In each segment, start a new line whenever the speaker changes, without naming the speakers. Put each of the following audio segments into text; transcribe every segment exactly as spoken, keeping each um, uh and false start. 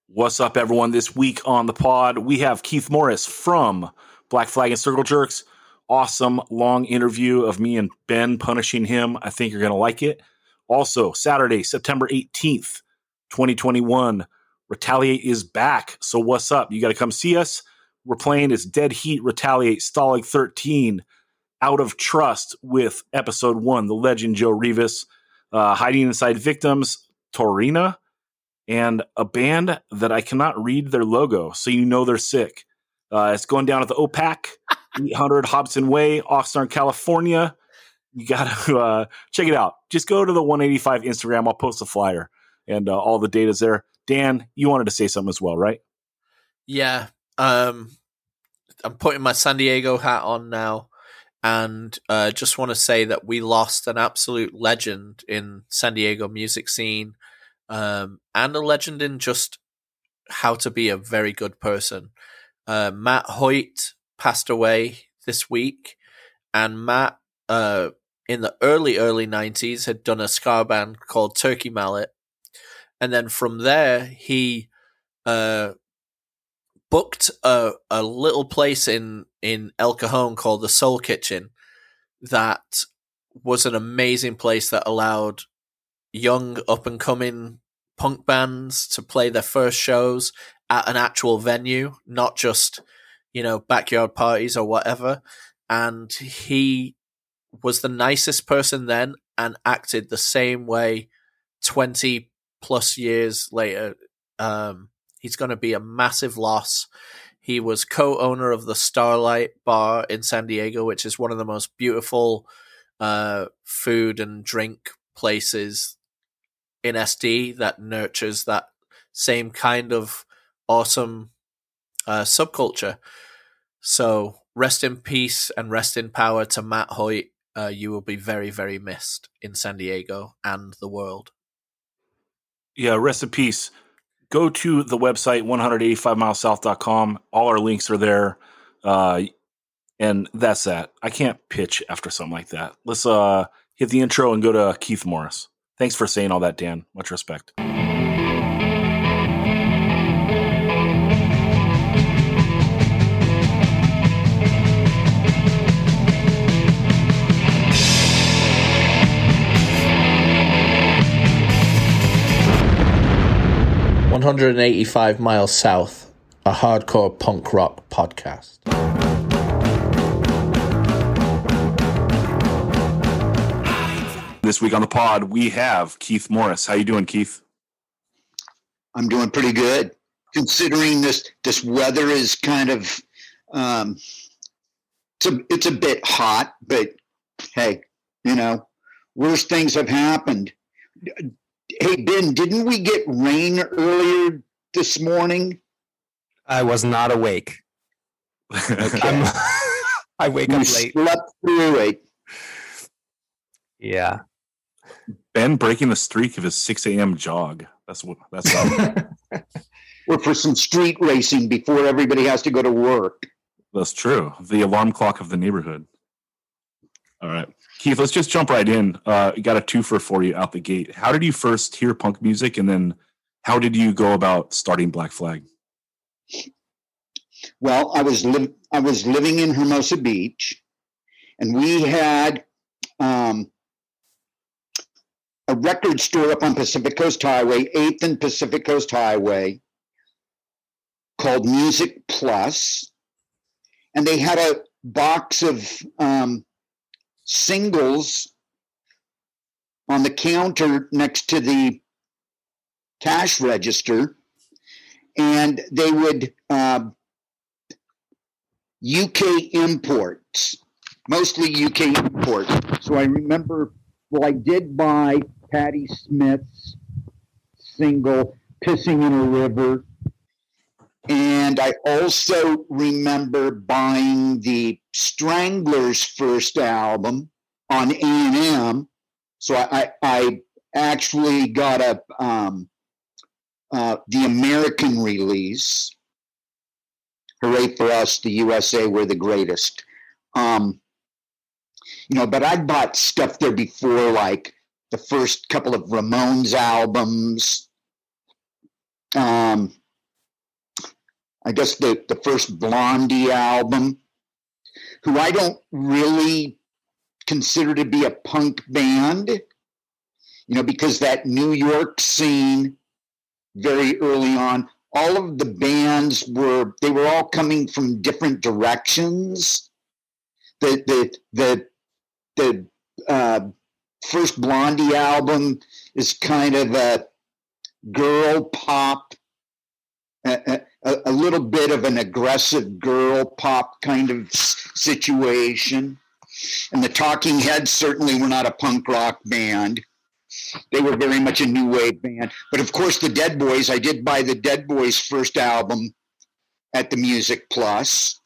What's up, everyone? This week on the pod, we have Keith Morris from Black Flag and Circle Jerks. Awesome long interview of me and Ben punishing him. I think you're going to like it. Also, Saturday, September eighteenth, twenty twenty-one, Retaliate is back. So what's up? You got to come see us. We're playing as Dead Heat, Retaliate, Stalag thirteen, Out of Trust with episode one, The Legend Joe Rivas, uh, Hiding Inside Victims, Torina, and a band that I cannot read their logo, so you know they're sick. Uh, it's going down at the O PAC, eight hundred Hobson Way, Oxnard, California. You got to uh, check it out. Just go to the one eighty-five Instagram. I'll post a flyer, and uh, all the data's there. Dan, you wanted to say something as well, right?
Yeah. Um, I'm putting my San Diego hat on now, and uh, just want to say that we lost an absolute legend in San Diego music scene. Um, and a legend in just how to be a very good person. Uh, Matt Hoyt passed away this week, and Matt, uh, in the early, early nineties had done a ska band called Turkey Mallet. And then from there, he, uh, booked a, a little place in, in El Cajon called the Soul Kitchen that was an amazing place that allowed young up and coming punk bands to play their first shows at an actual venue, not just, you know, backyard parties or whatever. And he was the nicest person then and acted the same way twenty plus years later. Um, he's going to be a massive loss. He was co-owner of the Starlight Bar in San Diego, which is one of the most beautiful uh, food and drink places in S D that nurtures that same kind of awesome uh, subculture. So rest in peace and rest in power to Matt Hoyt. Uh, you will be very, very missed in San Diego and the world.
Yeah, rest in peace. Go to the website, one eighty-five miles south dot com. All our links are there. Uh, and that's that. I can't pitch after something like that. Let's uh, hit the intro and go to Keith Morris. Thanks for saying all that, Dan. Much respect.
one hundred eighty-five miles south, a hardcore punk rock podcast.
This week on the pod, we have Keith Morris. How you doing, Keith?
I'm doing pretty good, considering this this weather is kind of um, it's a it's a bit hot, but hey, you know, worse things have happened. Hey Ben, didn't we get rain earlier this morning?
I was not awake.
Okay.
I wake
we
up late.
Slept through it.
Yeah.
Ben breaking the streak of his six a.m. jog. That's what. That's
Or for some street racing before everybody has to go to work.
That's true. The alarm clock of the neighborhood. All right, Keith. Let's just jump right in. Uh, got a twofer for you out the gate. How did you first hear punk music, and then how did you go about starting Black Flag?
Well, I was li- I was living in Hermosa Beach, and we had. Um, a record store up on Pacific Coast Highway, eighth and Pacific Coast Highway, called Music Plus. And they had a box of um, singles on the counter next to the cash register. And they would, uh, U K imports, mostly U K imports. So I remember, well, I did buy Patti Smith's single, Pissing in a River. And I also remember buying the Stranglers' first album on A and M. So I, I, I actually got a um, uh, the American release. Hooray for us, the U S A, we're the greatest. Um, you know, but I bought stuff there before, like the first couple of Ramones albums. Um, I guess the, the first Blondie album, who I don't really consider to be a punk band, you know, because that New York scene very early on, all of the bands were, they were all coming from different directions. The, the, the, the uh, first Blondie album is kind of a girl pop, a, a, a little bit of an aggressive girl pop kind of situation. And the Talking Heads certainly were not a punk rock band. They were very much a new wave band. But of course, the Dead Boys, I did buy the Dead Boys' first album at the Music Plus.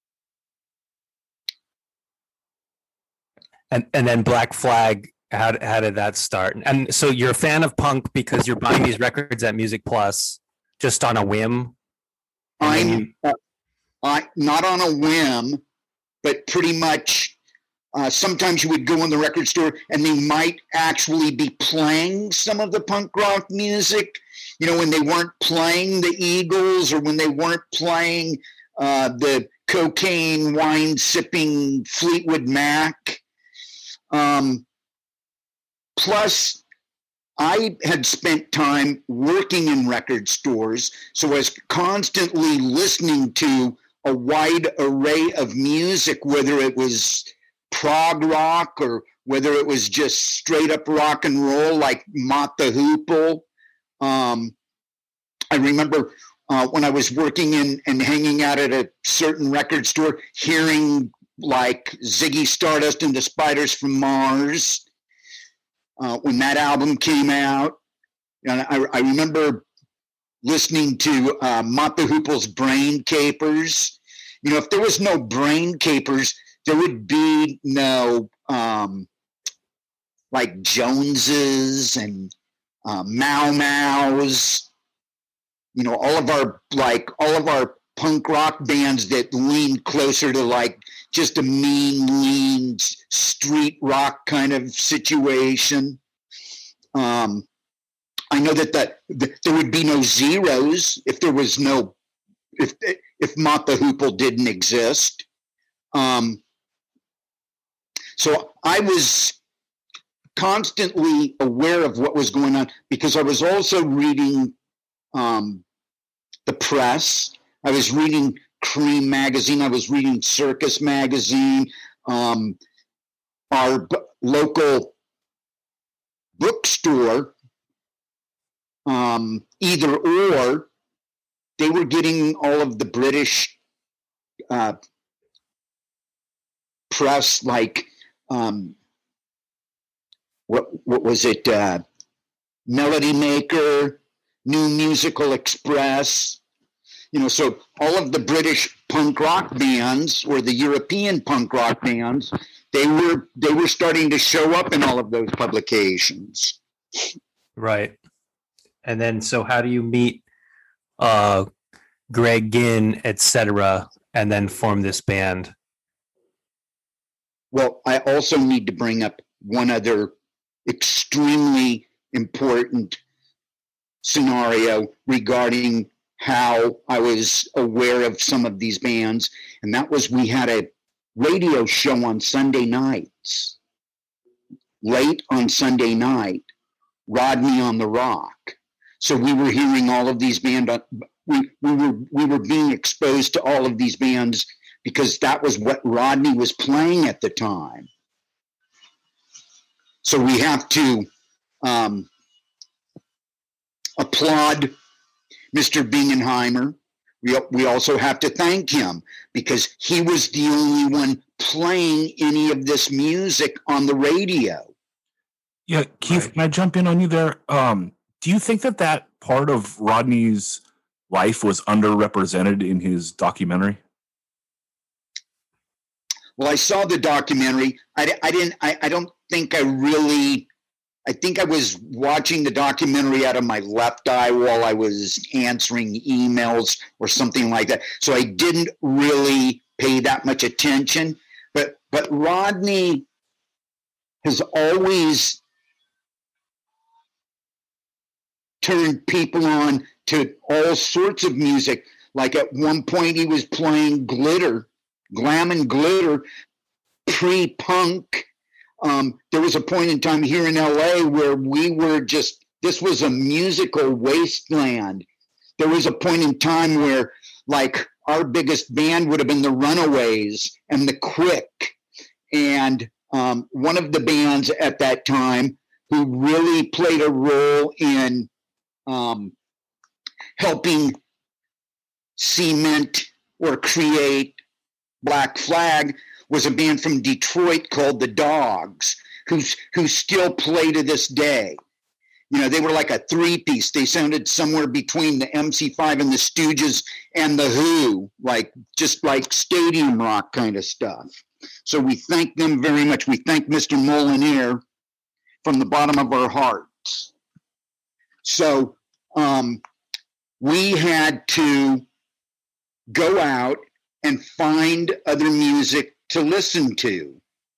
And and then Black Flag, how how did that start? And so you're a fan of punk because you're buying these records at Music Plus just on a whim?
I'm
you...
uh, I, not on a whim, but pretty much uh, sometimes you would go in the record store and they might actually be playing some of the punk rock music, you know, when they weren't playing the Eagles or when they weren't playing uh, the cocaine wine sipping Fleetwood Mac. Um, plus, I had spent time working in record stores, so I was constantly listening to a wide array of music, whether it was prog rock or whether it was just straight up rock and roll like Mott the Hoople. Um, I remember uh, when I was working in and hanging out at a certain record store, hearing like Ziggy Stardust and the Spiders from Mars. Uh, when that album came out, and I, I remember listening to uh, Mott the Hoople's Brain Capers. You know, if there was no Brain Capers, there would be no um, like Joneses and uh, Mau Maus. You know, all of our like all of our punk rock bands that leaned closer to like just a mean, lean street rock kind of situation. Um, I know that, that that there would be no Zeros if there was no, if if Mott the Hoople didn't exist. Um, so I was constantly aware of what was going on because I was also reading um, the press. I was reading Cream magazine. I was reading Circus magazine. Um, our b- local bookstore, um, either or, they were getting all of the British uh, press, like um, what what was it? Uh, Melody Maker, New Musical Express. You know, so all of the British punk rock bands or the European punk rock bands, they were they were starting to show up in all of those publications.
Right. And then, so how do you meet uh, Greg Ginn, et cetera, and then form this band?
Well, I also need to bring up one other extremely important scenario regarding how I was aware of some of these bands, and that was we had a radio show on Sunday nights, late on Sunday night, Rodney on the Rock. So we were hearing all of these bands. We, we were we were being exposed to all of these bands because that was what Rodney was playing at the time. So we have to um, applaud Mister Bingenheimer. We, we also have to thank him because he was the only one playing any of this music on the radio.
Yeah, Keith, right. Can I jump in on you there? Um, do you think that that part of Rodney's life was underrepresented in his documentary?
Well, I saw the documentary. I, I didn't. I, I don't think I really. I think I was watching the documentary out of my left eye while I was answering emails or something like that. So I didn't really pay that much attention. But but Rodney has always turned people on to all sorts of music, Like at one point he was playing Glitter, Glam and Glitter, pre-punk. Um, there was a point in time here in L A where we were just, this was a musical wasteland. There was a point in time where like our biggest band would have been the Runaways and the Quick. And um, one of the bands at that time who really played a role in um, helping cement or create Black Flag was a band from Detroit called the Dogs, who's who still play to this day. You know, they were like a three-piece. They sounded somewhere between the M C five and the Stooges and the Who, like just like stadium rock kind of stuff. So we thank them very much. We thank Mister Molinier from the bottom of our hearts. So um, we had to go out and find other music to listen to.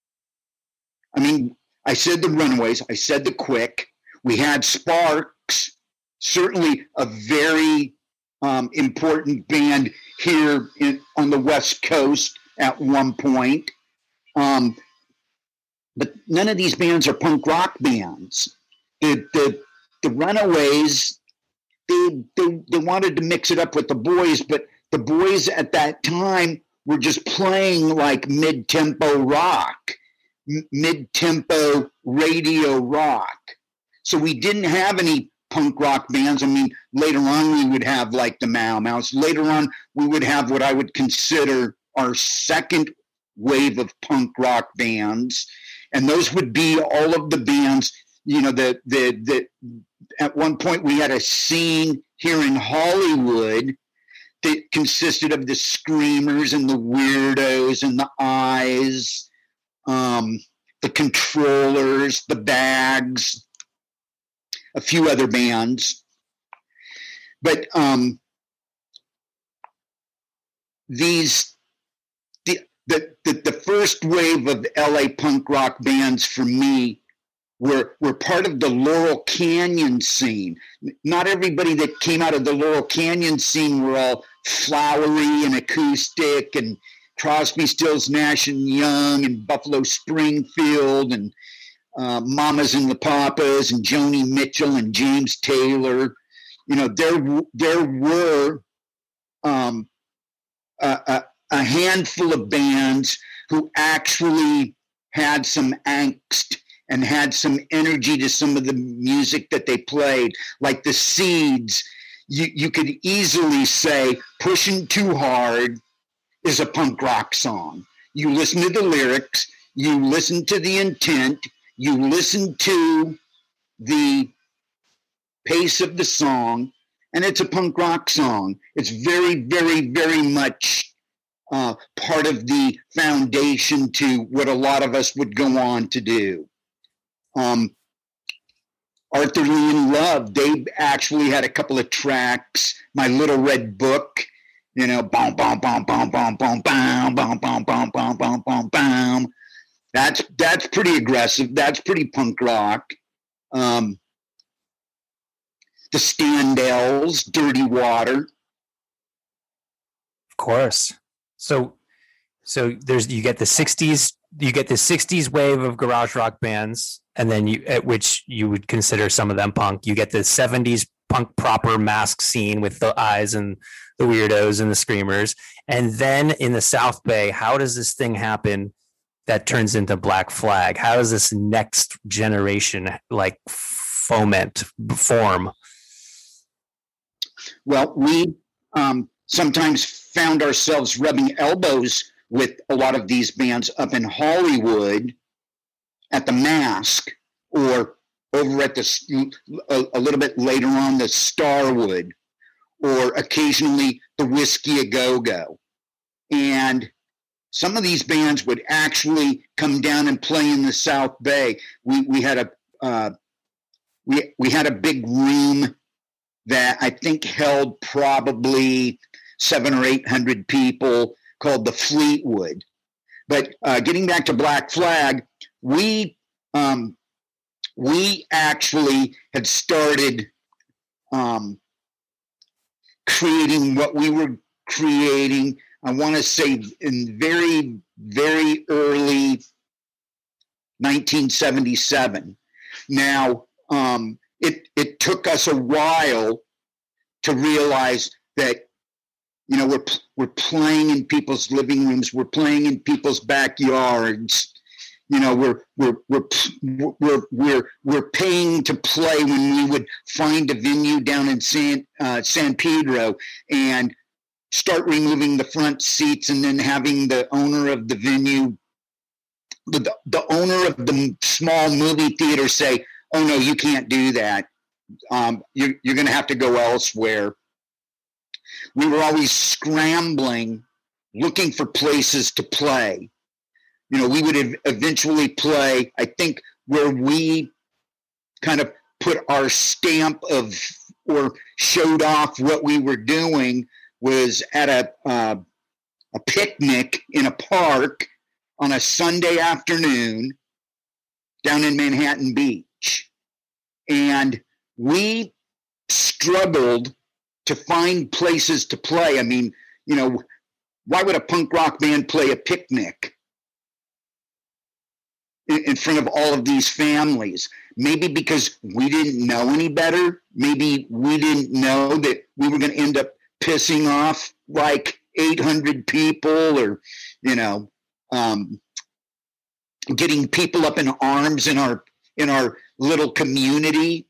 I mean, I said the Runaways, I said the Quick. We had Sparks, certainly a very um, important band here in, on the West Coast at one point. Um, but none of these bands are punk rock bands. The, the, the Runaways, they, they, they wanted to mix it up with the Boys, but the Boys at that time were just playing like mid-tempo rock, m- mid-tempo radio rock. So we didn't have any punk rock bands. I mean, later on we would have like the Mau Maus. Later on we would have what I would consider our second wave of punk rock bands. And those would be all of the bands, you know, the, the, the, at one point we had a scene here in Hollywood that consisted of the Screamers and the Weirdos and the Eyes, um, the Controllers, the Bags, a few other bands. But um, these, the, the, the, the first wave of L A punk rock bands for me were, were part of the Laurel Canyon scene. Not everybody that came out of the Laurel Canyon scene were all flowery and acoustic, and Crosby, Stills, Nash and Young and Buffalo Springfield and uh, Mamas and the Papas and Joni Mitchell and James Taylor. You know, there there were um, a, a, a handful of bands who actually had some angst and had some energy to some of the music that they played, like the Seeds. You, you could easily say Pushing Too Hard is a punk rock song. You listen to the lyrics, you listen to the intent, you listen to the pace of the song, and it's a punk rock song. It's very, very, very much uh, part of the foundation to what a lot of us would go on to do. Um, Arthur Lee and Love, they actually had a couple of tracks. My Little Red Book, you know, bom bom bom bom bom bom bom bom bom bom bom bom bom bom. That's that's pretty aggressive. That's pretty punk rock. Um, the Standells, Dirty Water.
Of course. So, so there's you get the sixties. You get the sixties wave of garage rock bands, and then you, at which you would consider some of them punk. You get the seventies punk proper mask scene with the Eyes and the Weirdos and the Screamers. And then in the South Bay, how does this thing happen that turns into Black Flag? How does this next generation like foment form?
Well, we um, sometimes found ourselves rubbing elbows with a lot of these bands up in Hollywood at the Mask, or over at the a, a little bit later on the Starwood, or occasionally the Whiskey A Go Go. And some of these bands would actually come down and play in the South Bay. We we had a uh, we we had a big room that I think held probably seven or eight hundred people, called the Fleetwood. But uh, getting back to Black Flag, we um, we actually had started um, creating what we were creating, I want to say in very, very early nineteen seventy-seven. Now, um, it, it took us a while to realize that, you know, we're, we're playing in people's living rooms, we're playing in people's backyards. You know, we're we're we're we're we're we're paying to play when we would find a venue down in San uh, San Pedro and start removing the front seats, and then having the owner of the venue, the the owner of the small movie theater, say, "Oh no, you can't do that. Um, you're you're going to have to go elsewhere." We were always scrambling, looking for places to play. You know, we would eventually play, I think, where we kind of put our stamp of, or showed off what we were doing, was at a uh, a picnic in a park on a Sunday afternoon down in Manhattan Beach. And we struggled to find places to play. I mean, you know, why would a punk rock band play a picnic in front of all of these families? Maybe because we didn't know any better. Maybe we didn't know that we were going to end up pissing off like eight hundred people, or, you know, um, getting people up in arms in our, in our little community.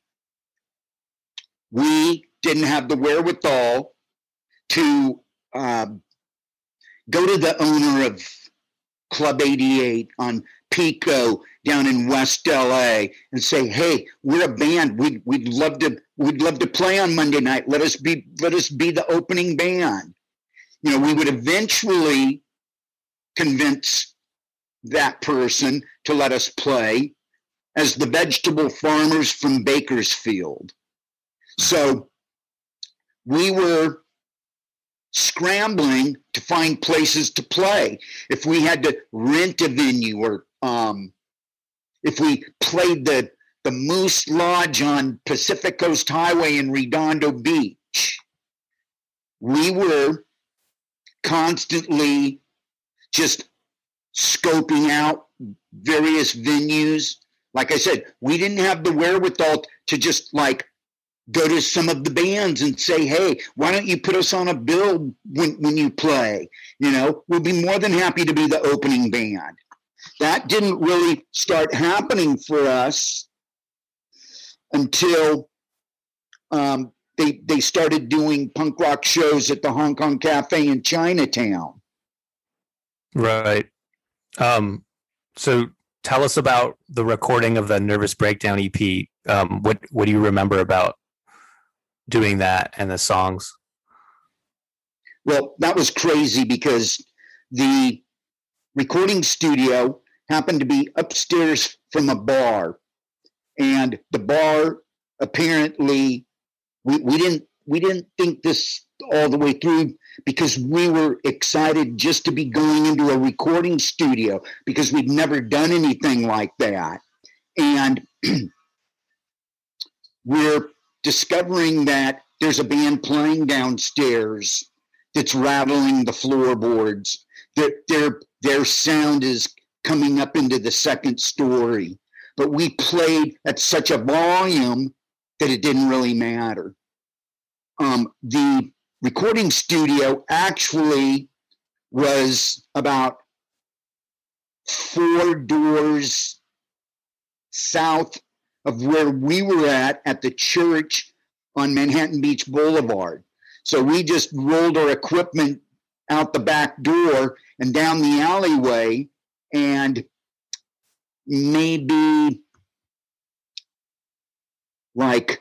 We didn't have the wherewithal to um, go to the owner of Club eighty-eight on Pico down in West L A and say, "Hey, we're a band. We'd we'd love to we'd love to play on Monday night. Let us be let us be the opening band." You know, we would eventually convince that person to let us play as the Vegetable Farmers from Bakersfield. So we were scrambling to find places to play. If we had to rent a venue, or um, if we played the, the Moose Lodge on Pacific Coast Highway in Redondo Beach, we were constantly just scoping out various venues. Like I said, we didn't have the wherewithal to just like go to some of the bands and say, "Hey, why don't you put us on a bill when, when you play? You know, we'll be more than happy to be the opening band." That didn't really start happening for us until um, they they started doing punk rock shows at the Hong Kong Cafe in Chinatown.
Right. Um, so tell us about the recording of the Nervous Breakdown E P. Um, what what do you remember about doing that and the songs?
Well, that was crazy because the recording studio happened to be upstairs from a bar, and the bar apparently we, we didn't we didn't think this all the way through, because we were excited just to be going into a recording studio because we'd never done anything like that. And we're discovering that there's a band playing downstairs that's rattling the floorboards. Their, their, their sound is coming up into the second story. But we played at such a volume that it didn't really matter. Um, the recording studio actually was about four doors south of where we were at, at the church on Manhattan Beach Boulevard. So we just rolled our equipment out the back door and down the alleyway, and maybe like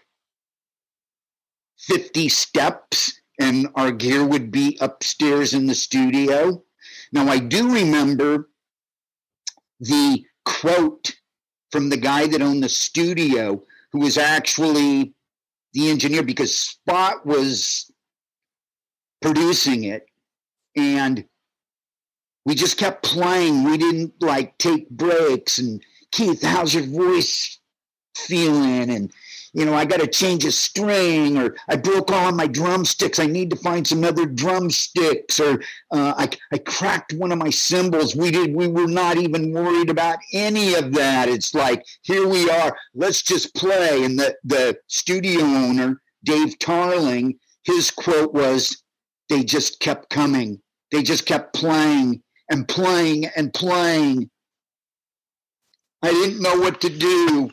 fifty steps and our gear would be upstairs in the studio. Now, I do remember the quote from the guy that owned the studio, who was actually the engineer, because Spot was producing it, and we just kept playing. We didn't like take breaks. And Keith, how's your voice feeling? And you know, I got to change a string, or I broke all of my drumsticks. I need to find some other drumsticks, or uh, I, I cracked one of my cymbals. We did. We were not even worried about any of that. It's like, here we are. Let's just play. And the, the studio owner, Dave Tarling, his quote was, they just kept coming. They just kept playing and playing and playing. I didn't know what to do.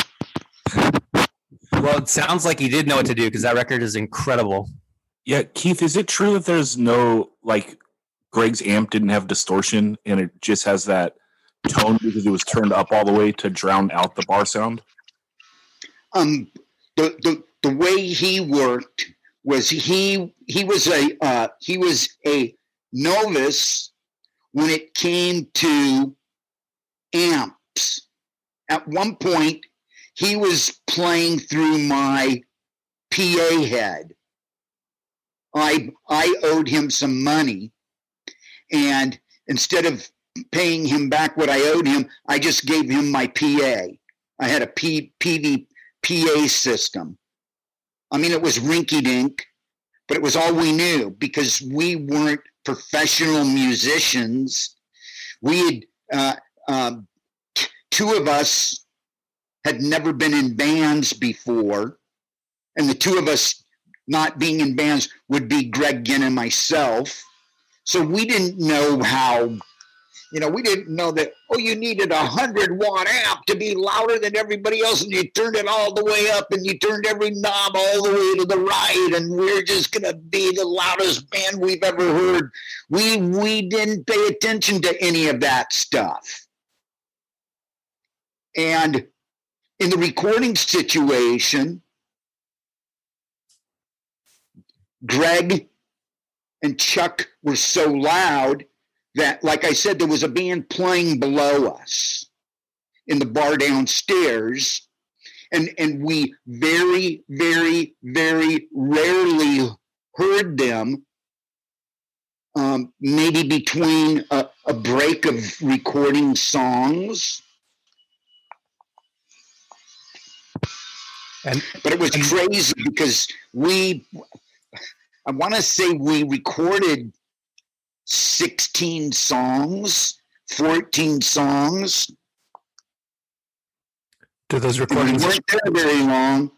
Well, it sounds like he did know what to do, because that record is incredible.
Yeah, Keith, is it true that there's no, like, Greg's amp didn't have distortion and it just has that tone because it was turned up all the way to drown out the bar sound?
Um, the the the way he worked was he he was a uh, he was a novice when it came to amps. At one point, he was playing through my P A head. I I owed him some money, and instead of paying him back what I owed him, I just gave him my P A. I had a P, PV, P A system. I mean, it was rinky-dink, but it was all we knew because we weren't professional musicians. We had, uh, um, t- two of us had never been in bands before, and the two of us not being in bands would be Greg Ginn and myself. So we didn't know how, you know, we didn't know that, oh, you needed a hundred watt amp to be louder than everybody else, and you turned it all the way up, and you turned every knob all the way to the right, and we're just going to be the loudest band we've ever heard. We, we didn't pay attention to any of that stuff. And in the recording situation, Greg and Chuck were so loud that, like I said, there was a band playing below us in the bar downstairs, and, and we very, very, very rarely heard them, um, maybe between a, a break of recording songs.
And,
but it was
and,
crazy because we, I want to say we recorded sixteen songs, fourteen songs.
Do those recordings
weren't there very long?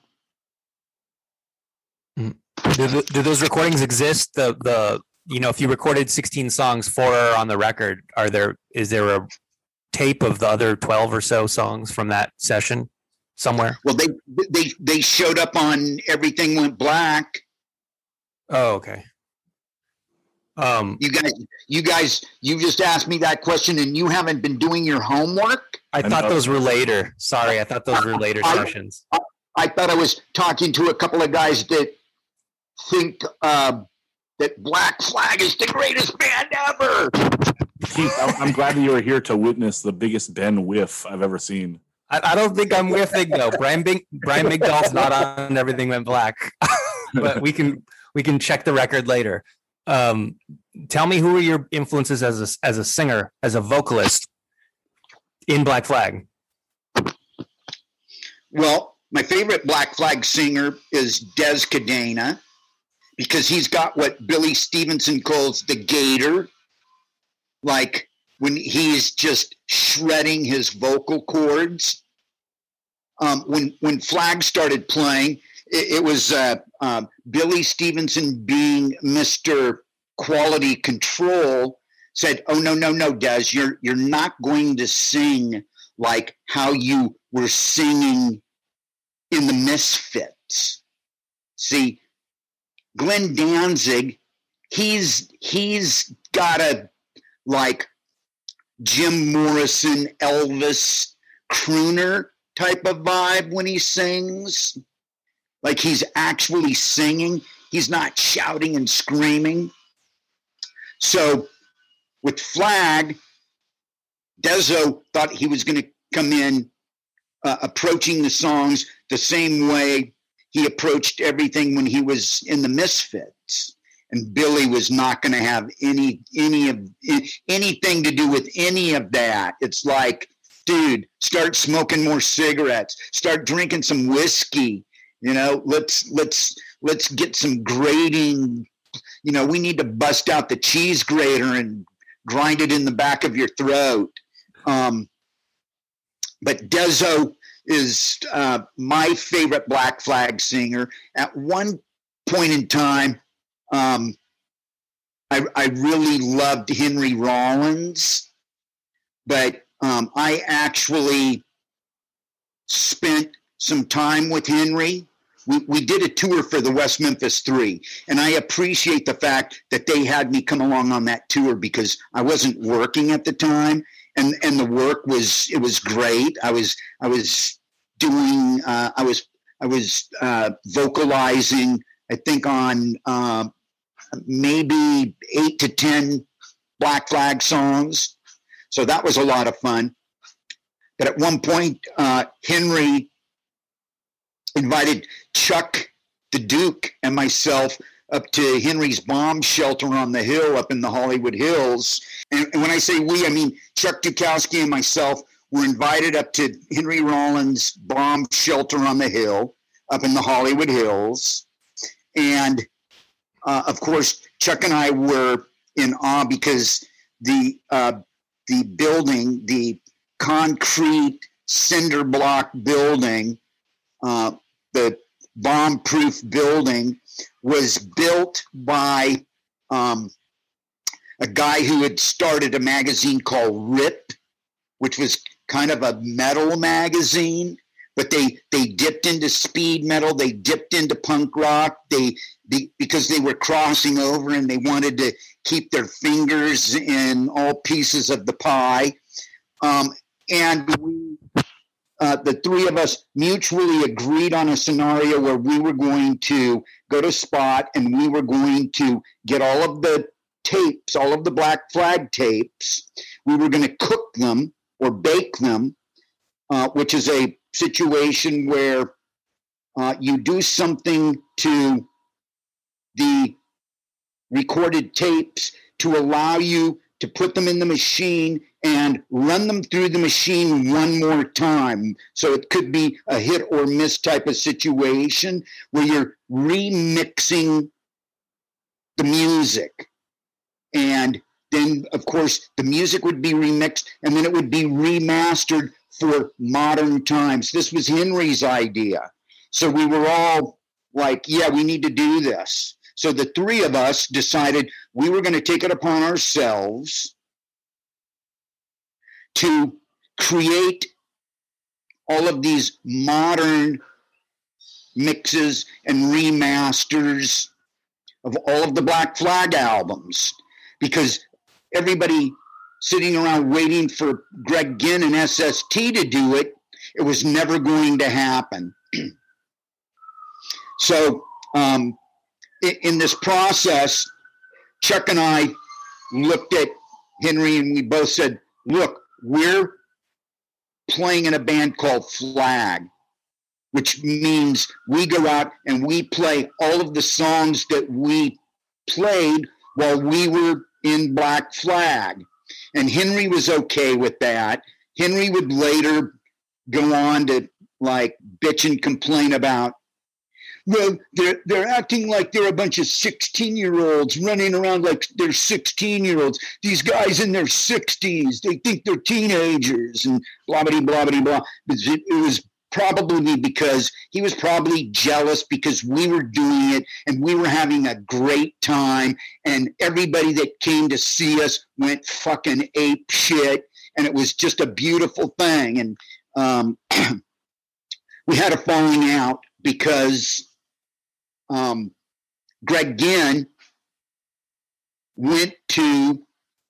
Do, the, do those recordings exist? The the you know, if you recorded sixteen songs, four are on the record. Are there is there a tape of the other twelve or so songs from that session somewhere?
Well, they they they showed up on Everything Went Black.
Oh, okay. Um,
you guys, you guys, you just asked me that question, and you haven't been doing your homework.
I, I thought know. those were later. Sorry, I thought those were later
I,
sessions.
I, I thought I was talking to a couple of guys that think uh, that Black Flag is the greatest band ever.
Keith, I'm glad that you were here to witness the biggest Ben whiff I've ever seen.
I, I don't think I'm whiffing though. Brian Big, Brian Migdal's not on Everything Went Black, but we can we can check the record later. Um, tell me, who are your influences as a, as a singer, as a vocalist in Black Flag?
Well, my favorite Black Flag singer is Des Cadena, because he's got what Billy Stevenson calls the gator, like when he's just shredding his vocal cords. Um, when when Flag started playing, it, it was uh, uh, Billy Stevenson, being Mister Quality Control, said, "Oh no, no, no, Des, you're you're not going to sing like how you were singing in the Misfits." See, Glenn Danzig, he's he's got a like Jim Morrison, Elvis crooner type of vibe when he sings. Like he's actually singing. He's not shouting and screaming. So with Flag, Dezo thought he was going to come in uh, approaching the songs the same way he approached everything when he was in the Misfits. And Billy was not going to have any any of anything to do with any of that. It's like, dude, start smoking more cigarettes, start drinking some whiskey, You know, let's let's let's get some grating. You know, we need to bust out the cheese grater and grind it in the back of your throat. Um, but Dezo is uh, my favorite Black Flag singer. At one point in time, um, I, I really loved Henry Rollins, but um, I actually spent some time with Henry. We, we did a tour for the West Memphis Three, and I appreciate the fact that they had me come along on that tour because I wasn't working at the time, and, and the work was it was great. I was I was doing uh, I was I was uh, vocalizing. I think on uh, maybe eight to ten Black Flag songs, so that was a lot of fun. But at one point, uh, Henry invited Chuck the Duke and myself up to Henry's bomb shelter on the hill up in the Hollywood Hills. And, and when I say we, I mean Chuck Dukowski and myself were invited up to Henry Rollins' bomb shelter on the hill up in the Hollywood Hills. And, uh, of course, Chuck and I were in awe because the uh, the building, the concrete cinder block building, uh, the bomb-proof building, was built by um, a guy who had started a magazine called RIP, which was kind of a metal magazine, but they they dipped into speed metal, they dipped into punk rock, they, they because they were crossing over and they wanted to keep their fingers in all pieces of the pie. Um, and we, uh, the three of us mutually agreed on a scenario where we were going to go to Spot and we were going to get all of the tapes, all of the Black Flag tapes. We were going to cook them or bake them, uh, which is a situation where uh, you do something to the recorded tapes to allow you to put them in the machine and run them through the machine one more time. So it could be a hit or miss type of situation where you're remixing the music. And then, of course, the music would be remixed and then it would be remastered for modern times. This was Henry's idea. So we were all like, yeah, we need to do this. So the three of us decided we were going to take it upon ourselves to create all of these modern mixes and remasters of all of the Black Flag albums, because everybody sitting around waiting for Greg Ginn and S S T to do it, it was never going to happen. So um, in, in this process, Chuck and I looked at Henry and we both said, look, we're playing in a band called Flag, which means we go out and we play all of the songs that we played while we were in Black Flag. And Henry was okay with that. Henry would later go on to like bitch and complain about, well, they're, they're acting like they're a bunch of sixteen-year-olds running around like they're sixteen-year-olds. These guys in their sixties, they think they're teenagers and blah, blah, blah, blah, blah. It was probably because he was probably jealous because we were doing it and we were having a great time and everybody that came to see us went fucking ape shit and it was just a beautiful thing. And um, we had a falling out because um, Greg Ginn went to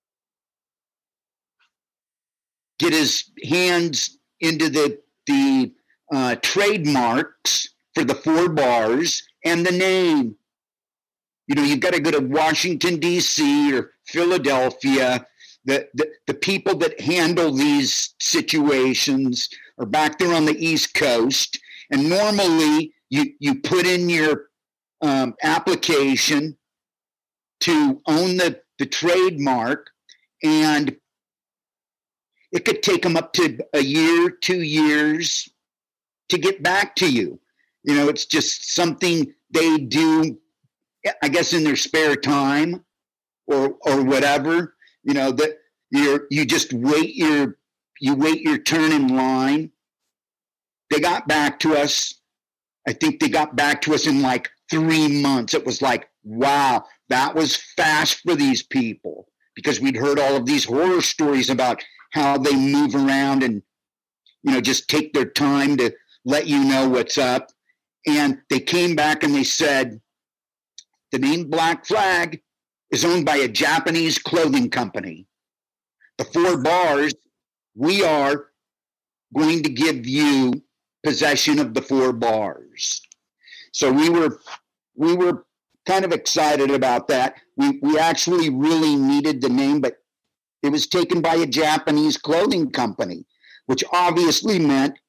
get his hands into the the uh, trademarks for the four bars and the name. You know, you've got to go to Washington, D C or Philadelphia. The, the, the people that handle these situations are back there on the East Coast. And normally you, you put in your um, application to own the, the trademark, and it could take them up to a year, two years to get back to you. You know, it's just something they do, I guess, in their spare time or or whatever. You know, that you're you just wait your you wait your turn in line. They got back to us. I think they got back to us in like three months. It was like, wow, that was fast for these people, because we'd heard all of these horror stories about how they move around and, you know, just take their time to let you know what's up. And they came back and they said, the name Black Flag is owned by a Japanese clothing company. The four bars, we are going to give you possession of the four bars. So we were we were kind of excited about that. We we actually really needed the name, but it was taken by a Japanese clothing company, which obviously meant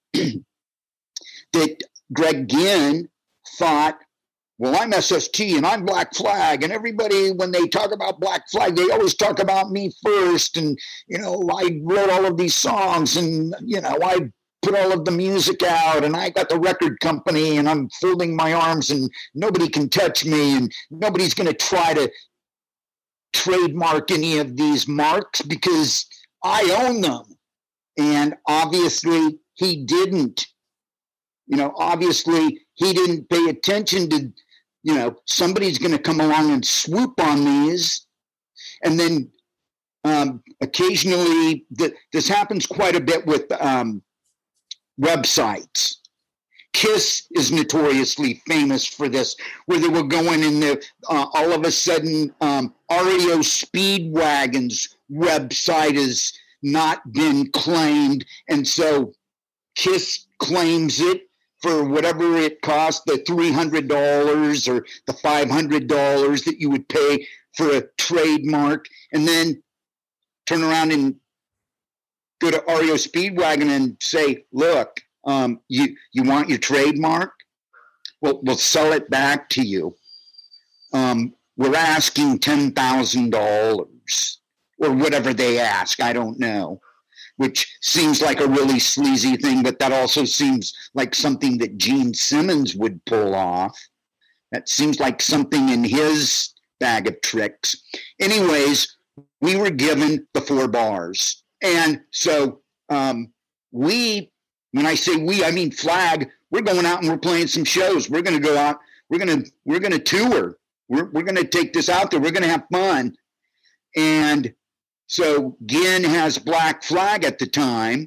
that Greg Ginn thought, well, I'm S S T and I'm Black Flag, and everybody, when they talk about Black Flag, they always talk about me first. And, you know, I wrote all of these songs, and, you know, I put all of the music out, and I got the record company, and I'm folding my arms, and nobody can touch me, and nobody's going to try to trademark any of these marks because I own them. And obviously he didn't. You know, obviously he didn't pay attention to, you know, somebody's going to come along and swoop on these. And then um, occasionally, th- this happens quite a bit with um, websites. Kiss is notoriously famous for this, where they were going in the, uh, all of a sudden, um, R E O Speedwagon's website has not been claimed. And so Kiss claims it for whatever it cost, the three hundred dollars or the five hundred dollars that you would pay for a trademark, and then turn around and go to R E O Speedwagon and say, look, um, you, you want your trademark? Well, we'll sell it back to you. Um, we're asking ten thousand dollars or whatever they ask. I don't know. Which seems like a really sleazy thing, but that also seems like something that Gene Simmons would pull off. That seems like something in his bag of tricks. Anyways, we were given the four bars. And so um, we, when I say we, I mean Flag, we're going out and we're playing some shows. We're going to go out. We're going to, we're going to tour. We're, we're going to take this out there. We're going to have fun. And so Ginn has Black Flag at the time,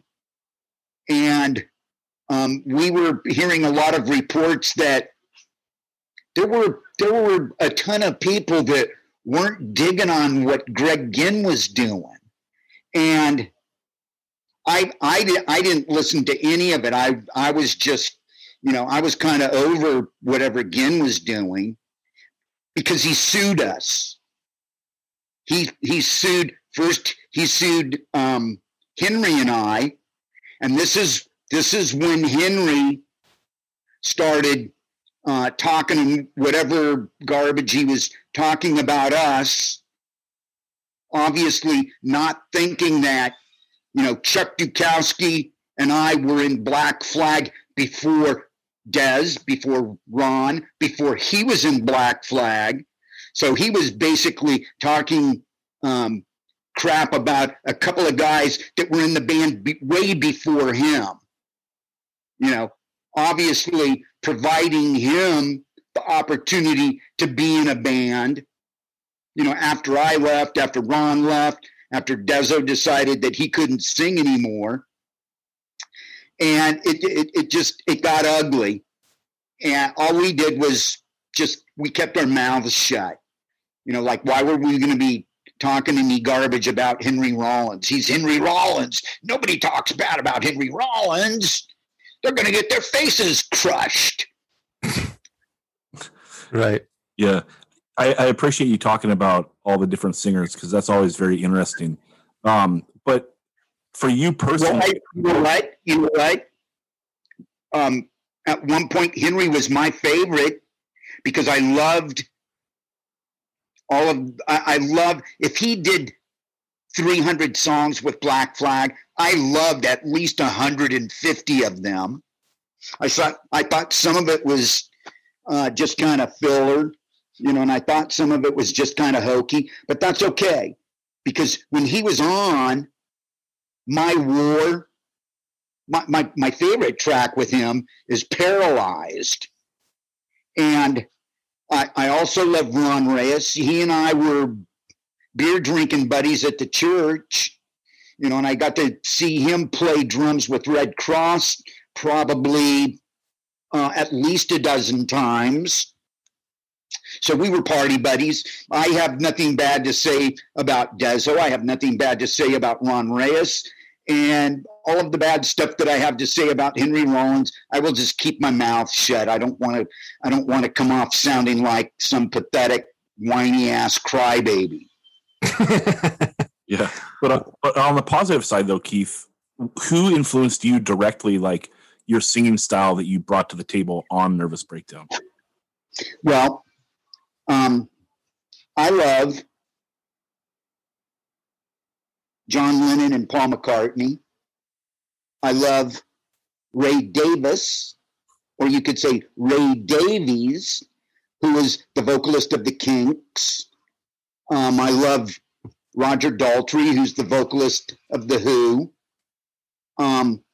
and um, we were hearing a lot of reports that there were there were a ton of people that weren't digging on what Greg Ginn was doing, and I I I didn't listen to any of it. I I was just, you know, I was kind of over whatever Ginn was doing, because he sued us. He he sued. First, he sued um, Henry and I, and this is this is when Henry started uh, talking whatever garbage he was talking about us. Obviously, not thinking that, you know, Chuck Dukowski and I were in Black Flag before Dez, before Ron, before he was in Black Flag. So he was basically talking Um, crap about a couple of guys that were in the band be- way before him, you know, obviously providing him the opportunity to be in a band, you know, after I left, after Ron left, after Dezo decided that he couldn't sing anymore. And it, it, it just, it got ugly. And all we did was just, we kept our mouths shut, you know, like, why were we going to be talking any garbage about Henry Rollins? He's Henry Rollins. Nobody talks bad about Henry Rollins. They're going to get their faces crushed.
Right.
Yeah. I, I appreciate you talking about all the different singers, because that's always very interesting. Um, but for you personally,
well, I, you know what? You know what? Um, at one point, Henry was my favorite because I loved all of, I, I love, if he did three hundred songs with Black Flag, I loved at least one hundred fifty of them. I thought I thought some of it was uh, just kind of filler, you know, and I thought some of it was just kind of hokey, but that's okay because when he was on My War, my, my, my favorite track with him is Paralyzed. And I, I also love Ron Reyes. He and I were beer drinking buddies at the church, you know, and I got to see him play drums with Red Cross probably uh, at least a dozen times. So we were party buddies. I have nothing bad to say about Dezo. I have nothing bad to say about Ron Reyes. And all of the bad stuff that I have to say about Henry Rollins, I will just keep my mouth shut. I don't want to. I don't want to come off sounding like some pathetic, whiny ass crybaby.
Yeah, but uh, but on the positive side, though, Keith, who influenced you directly, like your singing style that you brought to the table on Nervous Breakdown?
Well, um, I love John Lennon and Paul McCartney. I love Ray Davis, or you could say Ray Davies, who is the vocalist of the Kinks. Um, I love Roger Daltrey, who's the vocalist of The Who. Um,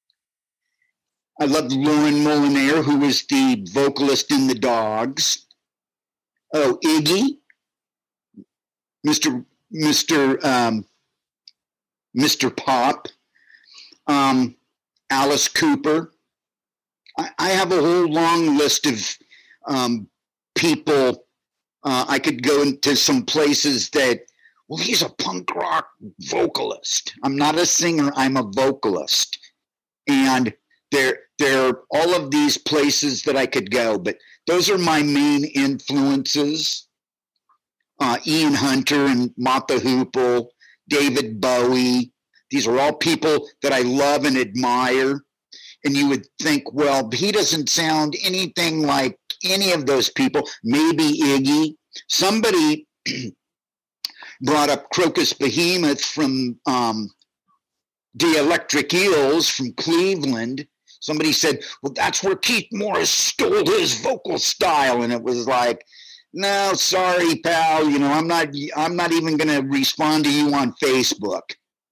I love Lauren Molinaire, who was the vocalist in The Dogs. Oh, Iggy, Mister Mister Um, Mister Pop, um, Alice Cooper. I, I have a whole long list of um, people. Uh, I could go into some places that, well, he's a punk rock vocalist. I'm not a singer, I'm a vocalist. And there, there are all of these places that I could go, but those are my main influences. Uh, Ian Hunter and Mott the Hoople, David Bowie. These are all people that I love and admire. And you would think, well, he doesn't sound anything like any of those people. Maybe Iggy. Somebody brought up Crocus Behemoth from um, the Electric Eels from Cleveland. Somebody said, well, that's where Keith Morris stole his vocal style. And it was like, no, sorry, pal. You know, I'm not. I'm not even going to respond to you on Facebook.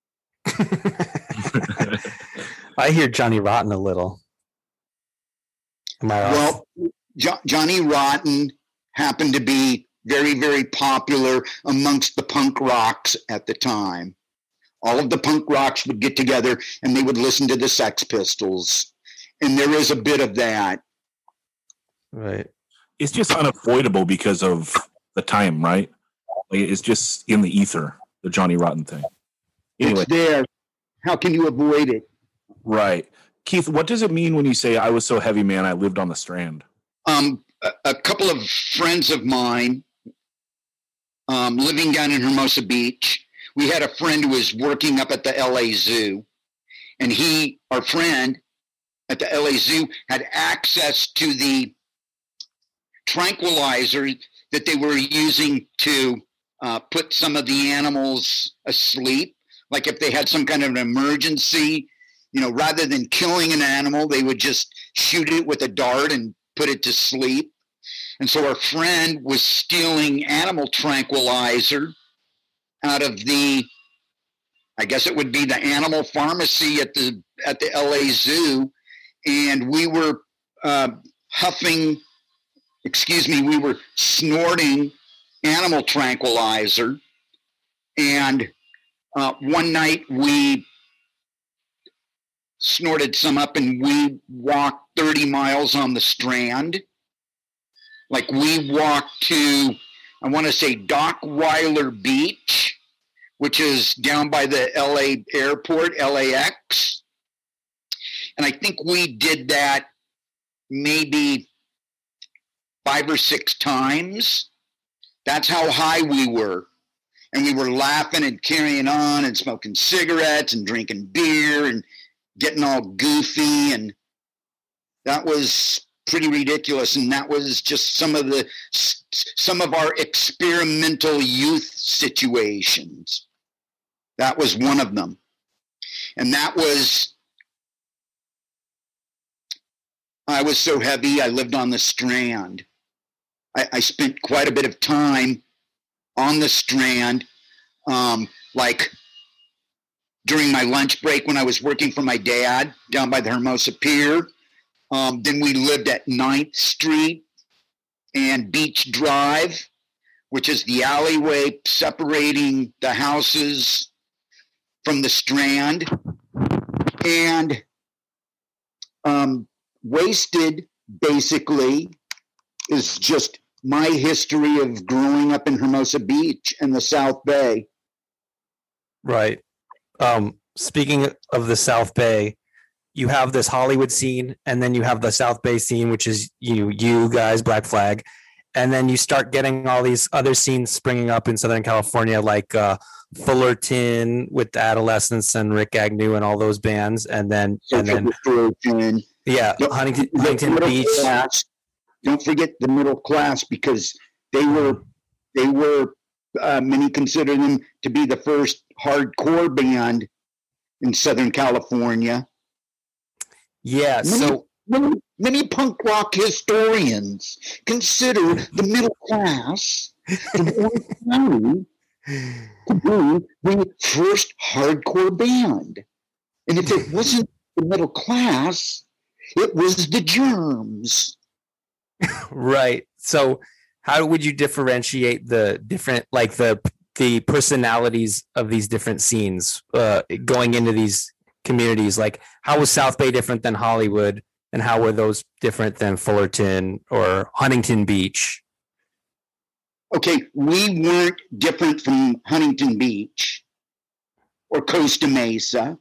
I hear Johnny Rotten a little. Am I off?
Well, jo- Johnny Rotten happened to be very, very popular amongst the punk rocks at the time. All of the punk rocks would get together and they would listen to the Sex Pistols, and there is a bit of that.
Right.
It's just unavoidable because of the time, right? Like, it's just in the ether, the Johnny Rotten thing. Anyway,
It's there. How can you avoid it?
right. Keith, what does it mean when you say, I was so heavy, man, I lived on the Strand?
Um, a, a couple of friends of mine um, living down in Hermosa Beach, we had a friend who was working up at the L A Zoo, and he, our friend at the L A Zoo, had access to the tranquilizer that they were using to uh, put some of the animals asleep. Like if they had some kind of an emergency, you know, rather than killing an animal, they would just shoot it with a dart and put it to sleep. And so our friend was stealing animal tranquilizer out of the, I guess it would be the animal pharmacy at the at the L A Zoo, and we were uh, huffing. Excuse me, we were snorting animal tranquilizer. And uh, one night we snorted some up and we walked thirty miles on the Strand. Like we walked to, I want to say, Dockweiler Beach, which is down by the L A airport, L A X. And I think we did that maybe five or six times. That's how high we were. And we were laughing and carrying on and smoking cigarettes and drinking beer and getting all goofy. And that was pretty ridiculous. And that was just some of the, some of our experimental youth situations. That was one of them. And that was I was so heavy, I lived on the Strand. I, I spent quite a bit of time on the Strand, um, like during my lunch break when I was working for my dad down by the Hermosa Pier. Um, then we lived at ninth Street and Beach Drive, which is the alleyway separating the houses from the Strand. And um, Wasted, basically, is just my history of growing up in Hermosa Beach and the South Bay.
Right. Um, speaking of the South Bay, you have this Hollywood scene, and then you have the South Bay scene, which is you, you guys, Black Flag, and then you start getting all these other scenes springing up in Southern California, like uh, Fullerton with Adolescence and Rick Agnew and all those bands, and then and then yeah,
don't,
Huntington, Huntington Beach.
Class, don't forget the middle class, because they were they were uh, many consider them to be the first hardcore band in Southern California.
Yeah,
many,
so
many, many punk rock historians consider the middle class of Orange County to be the first hardcore band. And if it wasn't the middle class, it was the Germs.
Right. So how would you differentiate the different, like the the personalities of these different scenes uh, going into these communities? Like, how was South Bay different than Hollywood, and how were those different than Fullerton or Huntington Beach?
Okay, we weren't different from Huntington Beach or Costa Mesa.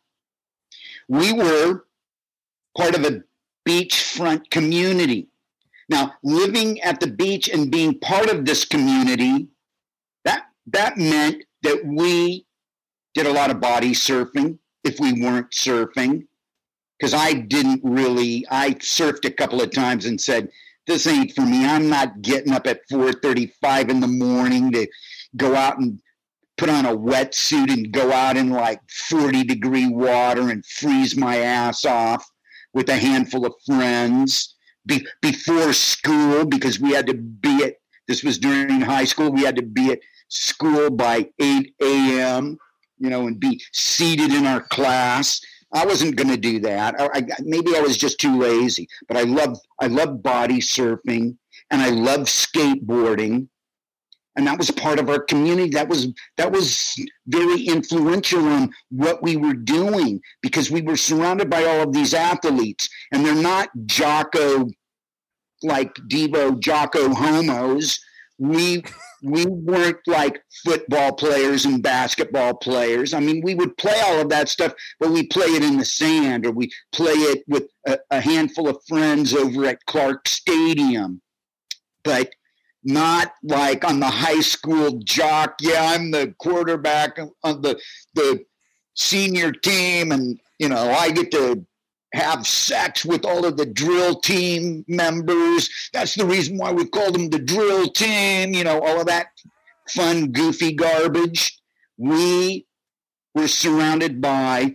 We were part of a beachfront community. Now, living at the beach and being part of this community, that that meant that we did a lot of body surfing if we weren't surfing, because I didn't really, I surfed a couple of times and said, this ain't for me. I'm not getting up at four thirty-five in the morning to go out and put on a wetsuit and go out in like forty degree water and freeze my ass off with a handful of friends Be- before school, because we had to be at, this was during high school, we had to be at school by eight a.m., you know, and be seated in our class. I wasn't going to do that. I, I, maybe I was just too lazy, but I love I love body surfing, and I love skateboarding, and that was part of our community. That was that was very influential on what we were doing, because we were surrounded by all of these athletes, and they're not Jocko, like Devo Jocko homos. We we weren't like football players and basketball players. I mean, we would play all of that stuff, but we play it in the sand, or we play it with a, a handful of friends over at Clark Stadium, but not like on the high school jock. Yeah, I'm the quarterback on the the senior team, and you know, I get to have sex with all of the drill team members. That's the reason why we called them the drill team, you know, all of that fun, goofy garbage. We were surrounded by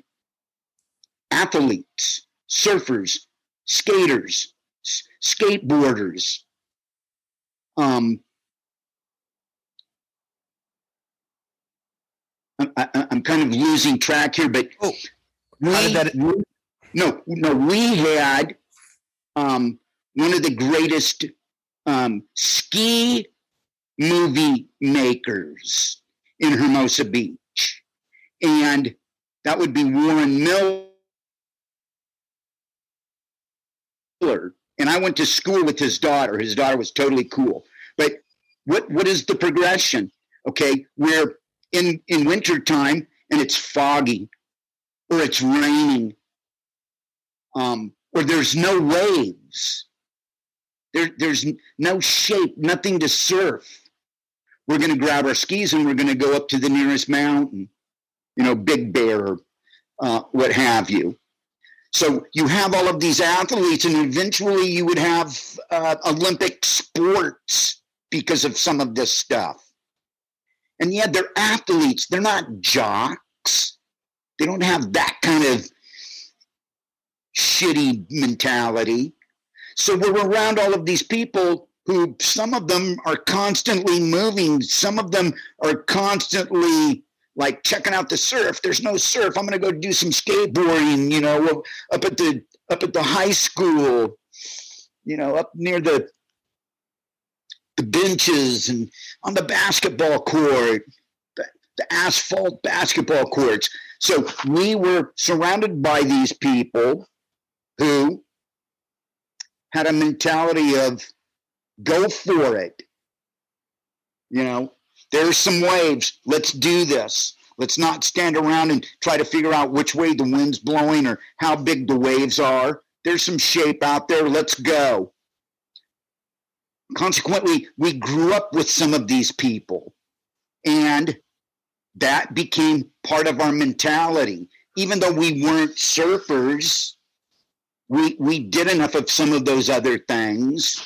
athletes, surfers, skaters, s- skateboarders. Um, I, I, I'm kind of losing track here, but
Oh,
we,
how did that-
we No, no, we had um, one of the greatest um, ski movie makers in Hermosa Beach, and that would be Warren Miller. And I went to school with his daughter. His daughter was totally cool. But what what is the progression? Okay, we're in in wintertime and it's foggy, or it's raining. Um, or there's no waves. There, there's no shape, nothing to surf. We're going to grab our skis and we're going to go up to the nearest mountain, you know, Big Bear, uh, what have you. So you have all of these athletes, and eventually you would have uh, Olympic sports because of some of this stuff. And yet they're athletes. They're not jocks. They don't have that kind of shitty mentality. So we're around all of these people who, some of them are constantly moving. Some of them are constantly like checking out the surf. There's no surf. I'm going to go do some skateboarding, you know, up at the, up at the high school, you know, up near the, the benches and on the basketball court, the, the asphalt basketball courts. So we were surrounded by these people who had a mentality of go for it. You know, there's some waves. Let's do this. Let's not stand around and try to figure out which way the wind's blowing or how big the waves are. There's some shape out there. Let's go. Consequently, we grew up with some of these people, and that became part of our mentality. Even though we weren't surfers, we we did enough of some of those other things.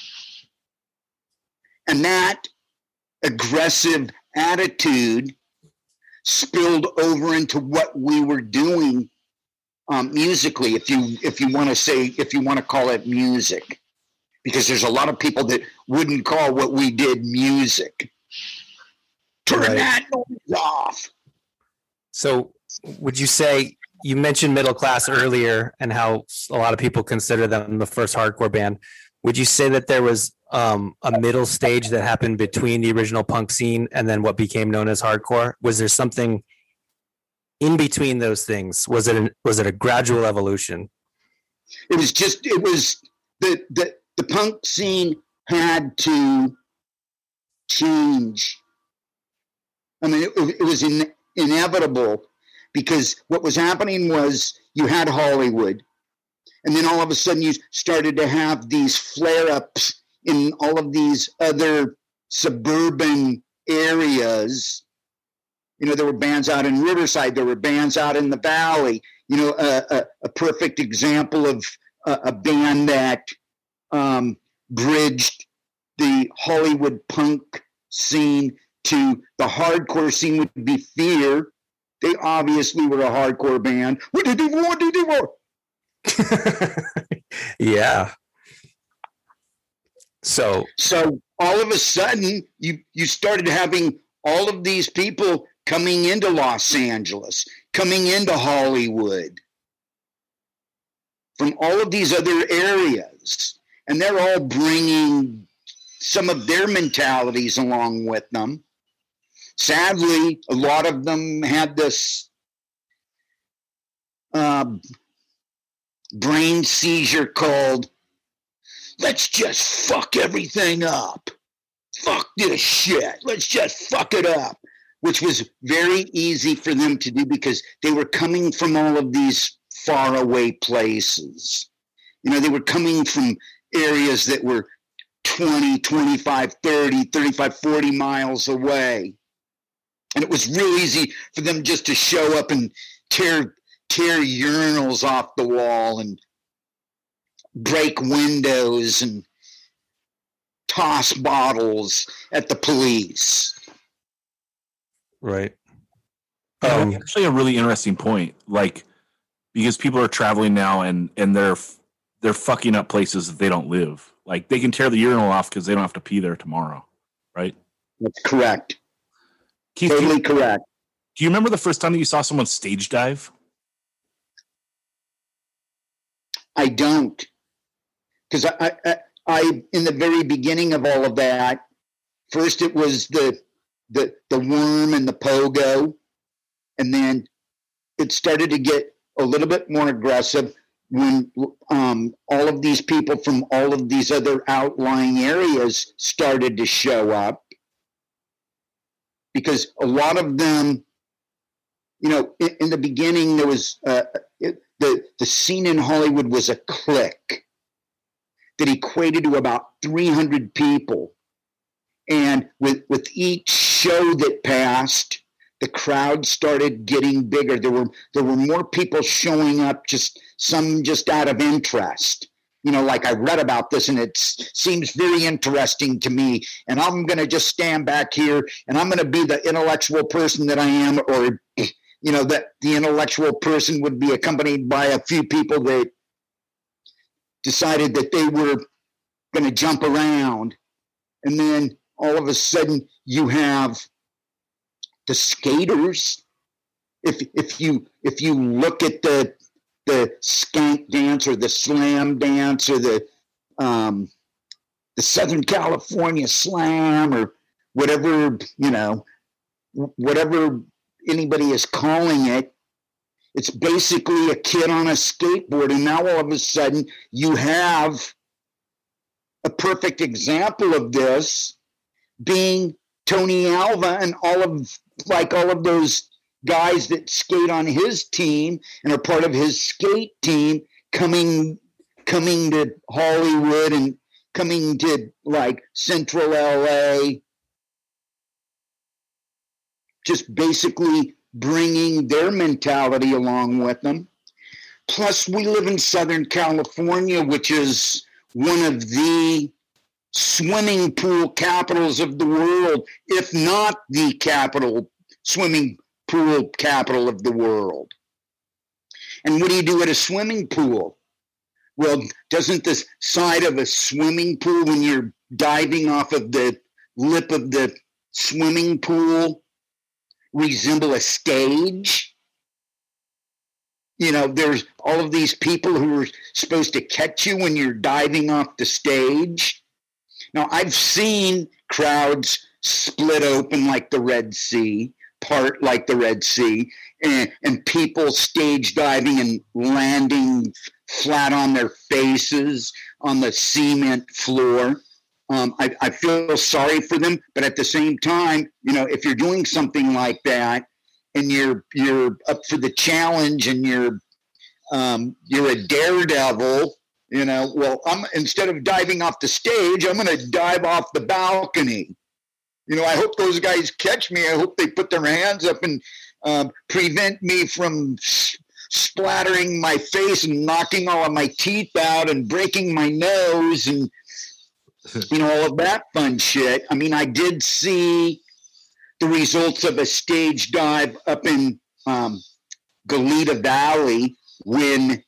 And that aggressive attitude spilled over into what we were doing um, musically, if you if you want to say, if you want to call it music. Because there's a lot of people that wouldn't call what we did music. Turn right. that noise off.
So would you say, you mentioned Middle Class earlier and how a lot of people consider them the first hardcore band. Would you say that there was um, a middle stage that happened between the original punk scene and then what became known as hardcore? Was there something in between those things? Was it an, was it a gradual evolution?
It was just, it was the, the, the punk scene had to change. I mean, it, it was in, inevitable, because what was happening was you had Hollywood, and then all of a sudden you started to have these flare-ups in all of these other suburban areas. You know, there were bands out in Riverside, there were bands out in the Valley. You know, a, a, a perfect example of a, a band that um, bridged the Hollywood punk scene to the hardcore scene would be Fear. They obviously were a hardcore band. What did they want? What did they want?
Yeah. So,
so all of a sudden, you you started having all of these people coming into Los Angeles, coming into Hollywood from all of these other areas, and they're all bringing some of their mentalities along with them. Sadly, a lot of them had this uh, brain seizure called, let's just fuck everything up. Fuck this shit. Let's just fuck it up. Which was very easy for them to do because they were coming from all of these faraway places. You know, they were coming from areas that were twenty, twenty-five, thirty, thirty-five, forty miles away. And it was real easy for them just to show up and tear tear urinals off the wall and break windows and toss bottles at the police.
Right.
Um, actually, a really interesting point. Like, because people are traveling now and and they're they're fucking up places that they don't live. Like, they can tear the urinal off because they don't have to pee there tomorrow, right?
That's correct.
Keith,
totally
do you,
correct.
Do you remember the first time that you saw someone stage dive?
I don't, because I, I, I, in the very beginning of all of that, first it was the, the, the worm and the pogo, and then it started to get a little bit more aggressive when um, all of these people from all of these other outlying areas started to show up. Because a lot of them, you know, in, in the beginning, there was uh, it, the the scene in Hollywood was a clique that equated to about three hundred people, and with with each show that passed, the crowd started getting bigger. There were there were more people showing up, just some just out of interest. You know, like I read about this and it seems very interesting to me. And I'm going to just stand back here and I'm going to be the intellectual person that I am, or, you know, that the intellectual person would be accompanied by a few people that decided that they were going to jump around. And then all of a sudden you have the skaters. If if you if you look at the the skank dance or the slam dance or the um, the Southern California slam or whatever, you know, whatever anybody is calling it, it's basically a kid on a skateboard. And now all of a sudden you have a perfect example of this being Tony Alva and all of like all of those guys that skate on his team and are part of his skate team coming coming to Hollywood and coming to like Central L A, just basically bringing their mentality along with them. Plus, we live in Southern California, which is one of the swimming pool capitals of the world, if not the capital, swimming pool capital of the world. And what do you do at a swimming pool? Well, doesn't the side of a swimming pool, when you're diving off of the lip of the swimming pool, resemble a stage? You know, there's all of these people who are supposed to catch you when you're diving off the stage. Now, I've seen crowds split open like the Red Sea, part like the Red Sea, and, and people stage diving and landing flat on their faces on the cement floor. Um, I, I feel sorry for them, but at the same time, you know, if you're doing something like that and you're you're up for the challenge and you're um, you're a daredevil, you know, well, I'm instead of diving off the stage, I'm going to dive off the balcony. You know, I hope those guys catch me. I hope they put their hands up and um, prevent me from s- splattering my face and knocking all of my teeth out and breaking my nose and, you know, all of that fun shit. I mean, I did see the results of a stage dive up in um, Goleta Valley when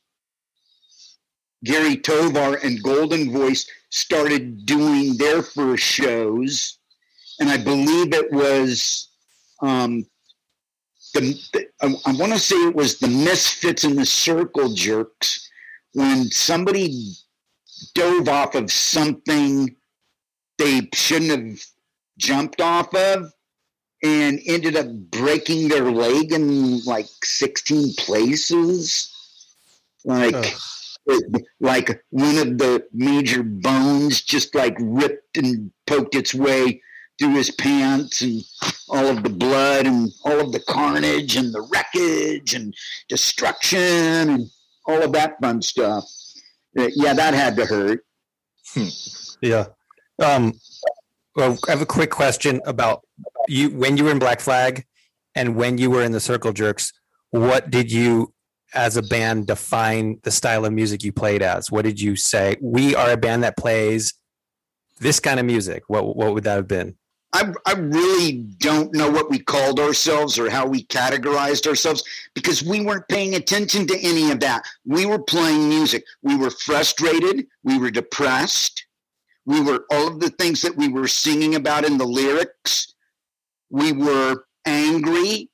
Gary Tovar and Golden Voice started doing their first shows. And I believe it was, um, the, the I, I want to say it was the Misfits and the Circle Jerks when somebody dove off of something they shouldn't have jumped off of and ended up breaking their leg in like sixteen places. Like, it, like one of the major bones just like ripped and poked its way through his pants, and all of the blood and all of the carnage and the wreckage and destruction and all of that fun stuff. Yeah, that had to hurt.
Hmm. Yeah. Um, well, I have a quick question about you when you were in Black Flag and when you were in the Circle Jerks. What did you, as a band, define the style of music you played as? What did you say? We are a band that plays this kind of music. What what would that have been?
I, I really don't know what we called ourselves or how we categorized ourselves because we weren't paying attention to any of that. We were playing music. We were frustrated. We were depressed. We were all of the things that we were singing about in the lyrics. We were angry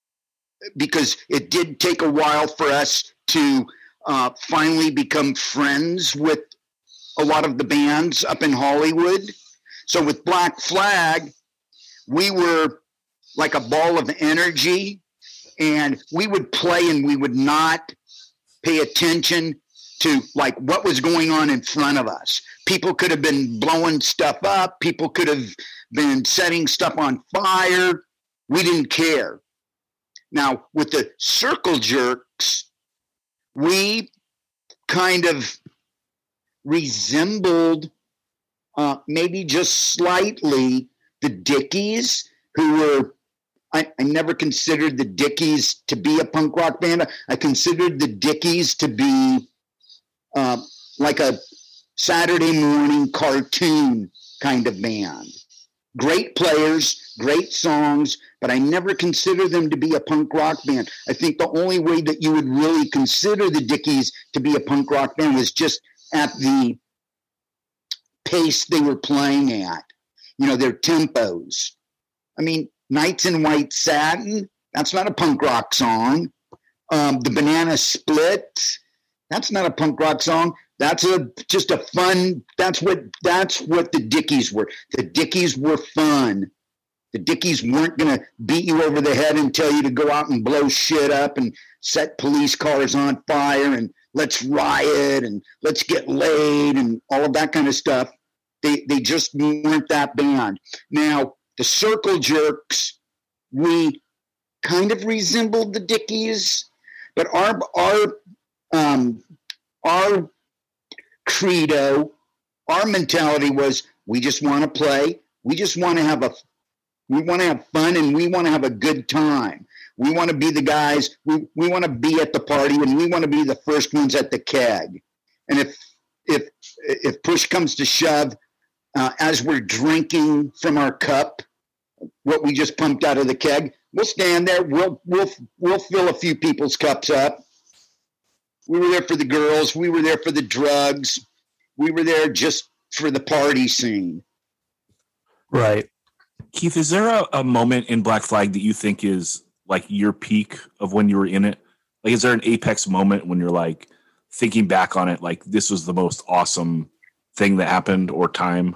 because it did take a while for us to uh, finally become friends with a lot of the bands up in Hollywood. So with Black Flag, we were like a ball of energy, and we would play and we would not pay attention to like what was going on in front of us. People could have been blowing stuff up. People could have been setting stuff on fire. We didn't care. Now, with the Circle Jerks, we kind of resembled Uh, maybe just slightly the Dickies, who were, I, I never considered the Dickies to be a punk rock band. I considered the Dickies to be uh, like a Saturday morning cartoon kind of band. Great players, great songs, but I never considered them to be a punk rock band. I think the only way that you would really consider the Dickies to be a punk rock band was just at the pace they were playing at, you know, their tempos. I mean, Nights in White Satin, that's not a punk rock song. Um, the Banana Split, that's not a punk rock song. That's a just a fun. That's what that's what the Dickies were. The Dickies were fun. The Dickies weren't going to beat you over the head and tell you to go out and blow shit up and set police cars on fire and let's riot and let's get laid and all of that kind of stuff. They they just weren't that band. Now the Circle Jerks, we kind of resembled the Dickies, but our our um, our credo, our mentality was we just want to play. We just want to have a, we want to have fun and we want to have a good time. We want to be the guys, we, we want to be at the party and we want to be the first ones at the keg. And if, if, if push comes to shove, uh, as we're drinking from our cup, what we just pumped out of the keg, we'll stand there. We'll, we'll, we'll fill a few people's cups up. We were there for the girls. We were there for the drugs. We were there just for the party scene.
Right.
Keith, is there a, a moment in Black Flag that you think is like your peak of when you were in it? Like, is there an apex moment when you're like thinking back on it, like this was the most awesome thing that happened or time?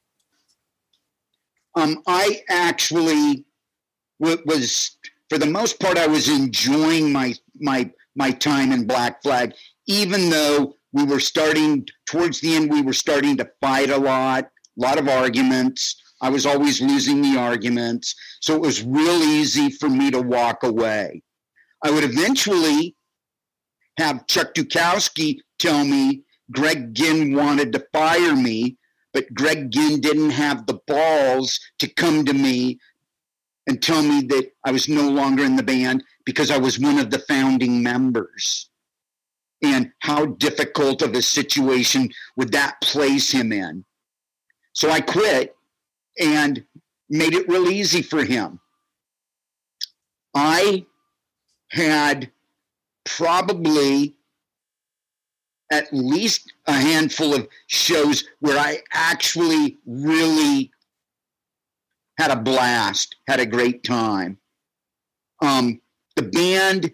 Um, I actually w- was, for the most part, I was enjoying my, my, my time in Black Flag, even though we were starting towards the end, we were starting to fight a lot, a lot of arguments. I was always losing the arguments. So it was real easy for me to walk away. I would eventually have Chuck Dukowski tell me Greg Ginn wanted to fire me, but Greg Ginn didn't have the balls to come to me and tell me that I was no longer in the band because I was one of the founding members. And how difficult of a situation would that place him in? So I quit and made it real easy for him. I had probably at least a handful of shows where I actually really had a blast, had a great time. Um, the band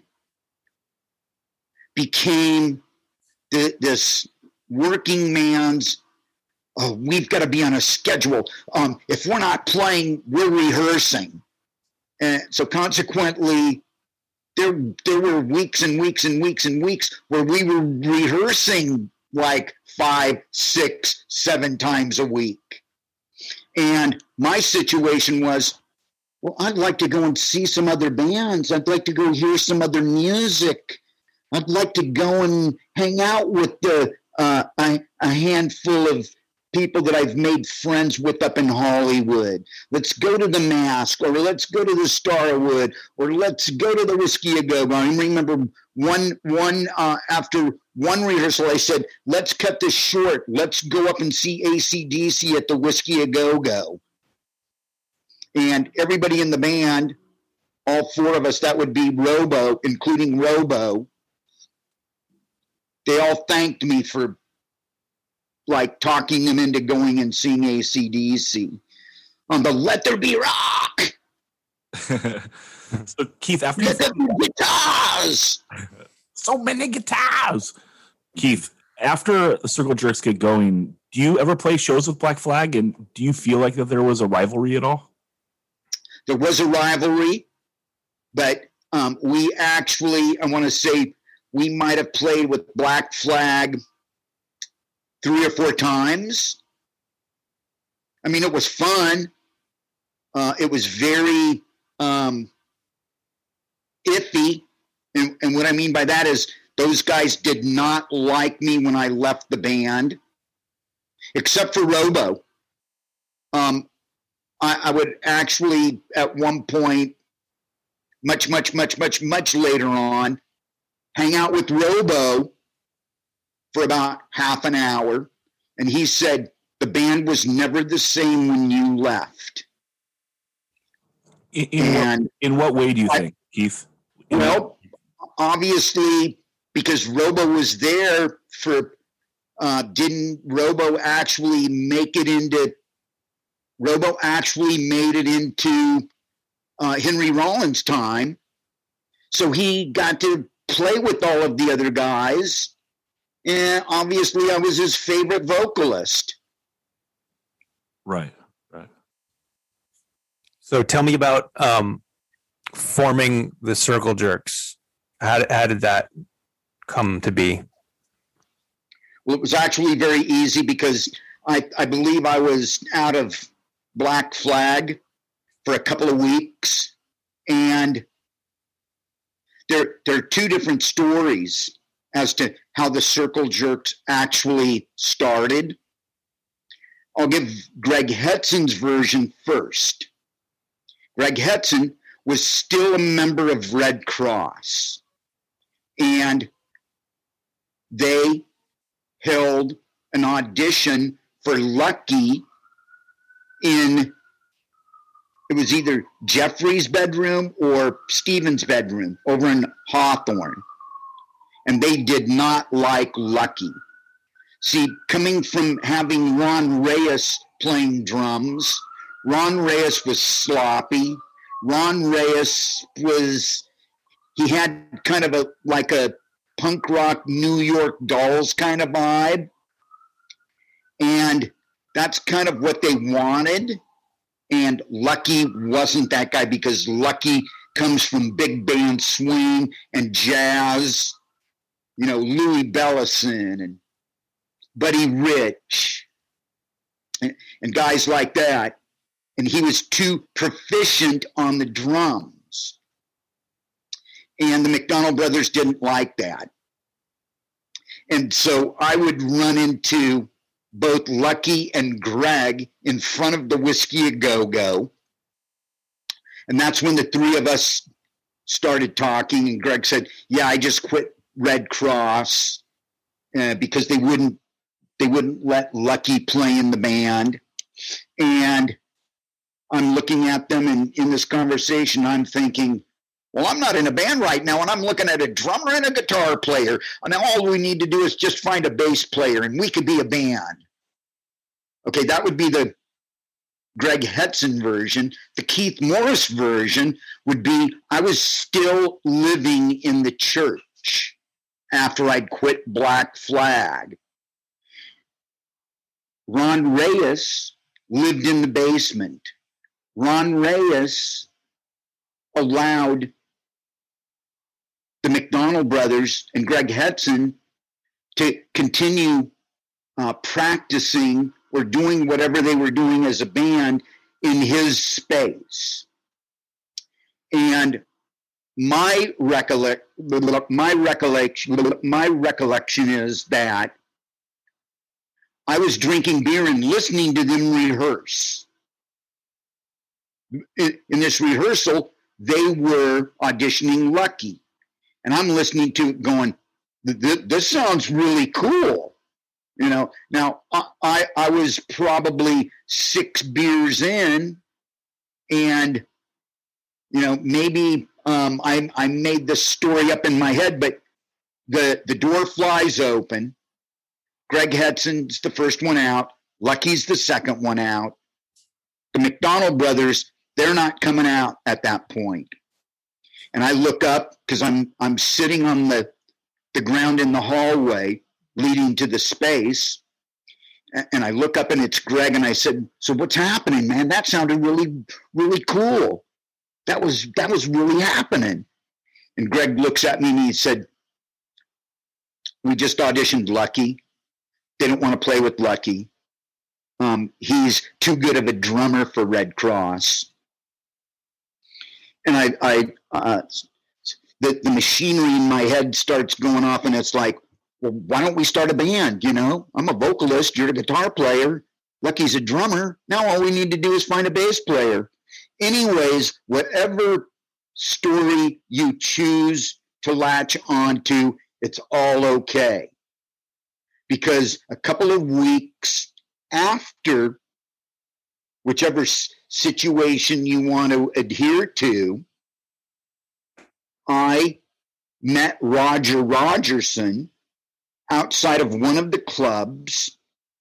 became the, this working man's, oh, we've got to be on a schedule. Um, if we're not playing, we're rehearsing. And so consequently, there, there were weeks and weeks and weeks and weeks where we were rehearsing like five, six, seven times a week. And my situation was, well, I'd like to go and see some other bands. I'd like to go hear some other music. I'd like to go and hang out with the, uh, a, a handful of people that I've made friends with up in Hollywood. Let's go to the Mask, or let's go to the Starwood, or let's go to the Whiskey A Go Go. I remember one, one uh, after one rehearsal, I said, let's cut this short. Let's go up and see A C D C at the Whiskey A Go Go. And everybody in the band, all four of us, that would be Robo, including Robo, they all thanked me for like talking them into going and seeing A C D C on the Let There Be Rock.
So Keith, after
Let There Be Guitars,
so many guitars. Keith, after the Circle Jerks get going, do you ever play shows with Black Flag, and do you feel like that there was a rivalry at all?
There was a rivalry, but um, we actually, I want to say, we might have played with Black Flag three or four times. I mean, it was fun. Uh, it was very um, iffy. And, and what I mean by that is those guys did not like me when I left the band, except for Robo. Um, I, I would actually, at one point, much, much, much, much, much later on, hang out with Robo for about half an hour. And he said, the band was never the same when you left.
In, in,
and
what, in what way do you I, think, Keith? In
well, what? Obviously, because Robo was there for Uh, didn't Robo actually make it into? Robo actually made it into uh, Henry Rollins' time, so he got to play with all of the other guys. And obviously, I was his favorite vocalist.
Right, right.
So tell me about um, forming the Circle Jerks. How, how did that come to be?
Well, it was actually very easy because I, I believe I was out of Black Flag for a couple of weeks. And there, there are two different stories as to how the Circle Jerks actually started. I'll give Greg Hetson's version first. Greg Hetson was still a member of Red Cross, and they held an audition for Lucky in, it was either Jeffrey's bedroom or Steven's bedroom over in Hawthorne. And they did not like Lucky. See, coming from having Ron Reyes playing drums, Ron Reyes was sloppy. Ron Reyes was, he had kind of a, like a punk rock New York Dolls kind of vibe. And that's kind of what they wanted. And Lucky wasn't that guy because Lucky comes from big band swing and jazz. You know, Louis Bellison and Buddy Rich and, and guys like that. And he was too proficient on the drums. And the McDonald brothers didn't like that. And so I would run into both Lucky and Greg in front of the Whiskey A Go-Go. And that's when the three of us started talking. And Greg said, yeah, I just quit Red Cross uh, because they wouldn't they wouldn't let Lucky play in the band. And I'm looking at them, and in this conversation, I'm thinking, well, I'm not in a band right now, and I'm looking at a drummer and a guitar player. And now all we need to do is just find a bass player, and we could be a band. Okay, that would be the Greg Hetson version. The Keith Morris version would be, I was still living in the church after I'd quit Black Flag. Ron Reyes lived in the basement. Ron Reyes allowed the McDonald brothers and Greg Hetson to continue uh, practicing or doing whatever they were doing as a band in his space. And my recollect, my recollection, my recollection is that I was drinking beer and listening to them rehearse. In, in this rehearsal, they were auditioning Lucky. And I'm listening to it going, this sounds really cool. You know, now I, I was probably six beers in, and, you know, maybe um, I, I made this story up in my head, but the, the door flies open. Greg Hetson's the first one out. Lucky's the second one out. The McDonald brothers, they're not coming out at that point. And I look up because I'm I'm sitting on the, the ground in the hallway leading to the space. And I look up and it's Greg, and I said, so what's happening, man? That sounded really, really cool. That was that was really happening. And Greg looks at me and he said, we just auditioned Lucky. They don't want to play with Lucky. Um, he's too good of a drummer for Red Cross. And I, I uh, the, the machinery in my head starts going off, and it's like, well, why don't we start a band? You know, I'm a vocalist. You're a guitar player. Lucky's a drummer. Now all we need to do is find a bass player. Anyways, whatever story you choose to latch onto, it's all okay. Because a couple of weeks after whichever s- situation you want to adhere to, I met Roger Rogerson, outside of one of the clubs.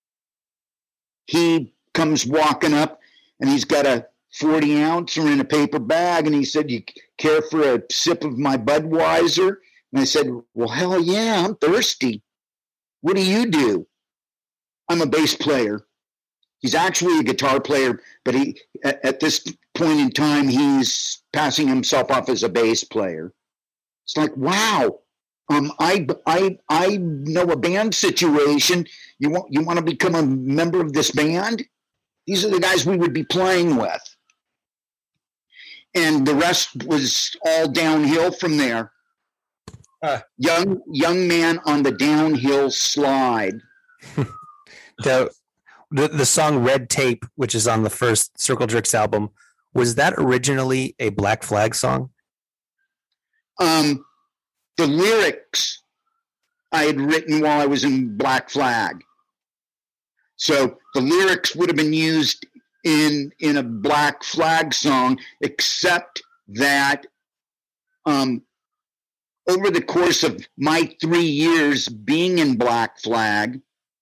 He comes walking up, and he's got a forty ouncer in a paper bag, and he said, "You care for a sip of my Budweiser?" And I said, "Well, hell yeah, I'm thirsty. What do you do?" "I'm a bass player." He's actually a guitar player, but he at, at this point in time, he's passing himself off as a bass player. It's like, wow. Um, I I I know a band situation. You want you want to become a member of this band? These are the guys we would be playing with, and the rest was all downhill from there. Uh, young young man on the downhill slide.
the, the the song "Red Tape," which is on the first Circle Jerks album, was that originally a Black Flag song?
Um. The lyrics I had written while I was in Black Flag. So the lyrics would have been used in, in a Black Flag song, except that um, over the course of my three years being in Black Flag,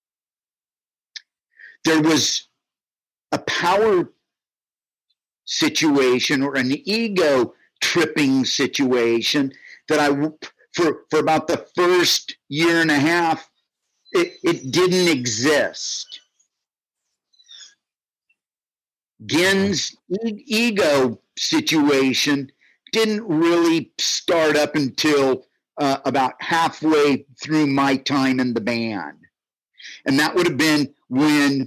there was a power situation or an ego tripping situation that I... For, for about the first year and a half, it, it didn't exist. Gen's e- ego situation didn't really start up until uh, about halfway through my time in the band. And that would have been when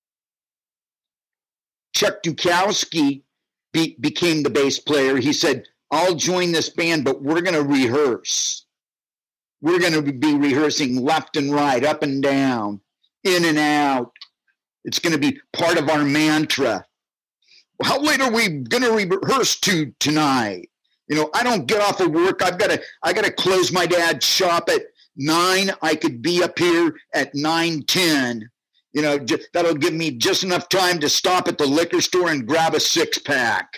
Chuck Dukowski be, became the bass player. He said, "I'll join this band, but we're going to rehearse. We're going to be rehearsing left and right, up and down, in and out. It's going to be part of our mantra. How late are we going to rehearse to tonight? You know, I don't get off of work. I've got to, I got to close my dad's shop at nine. I could be up here at nine ten. You know, j- that'll give me just enough time to stop at the liquor store and grab a six pack."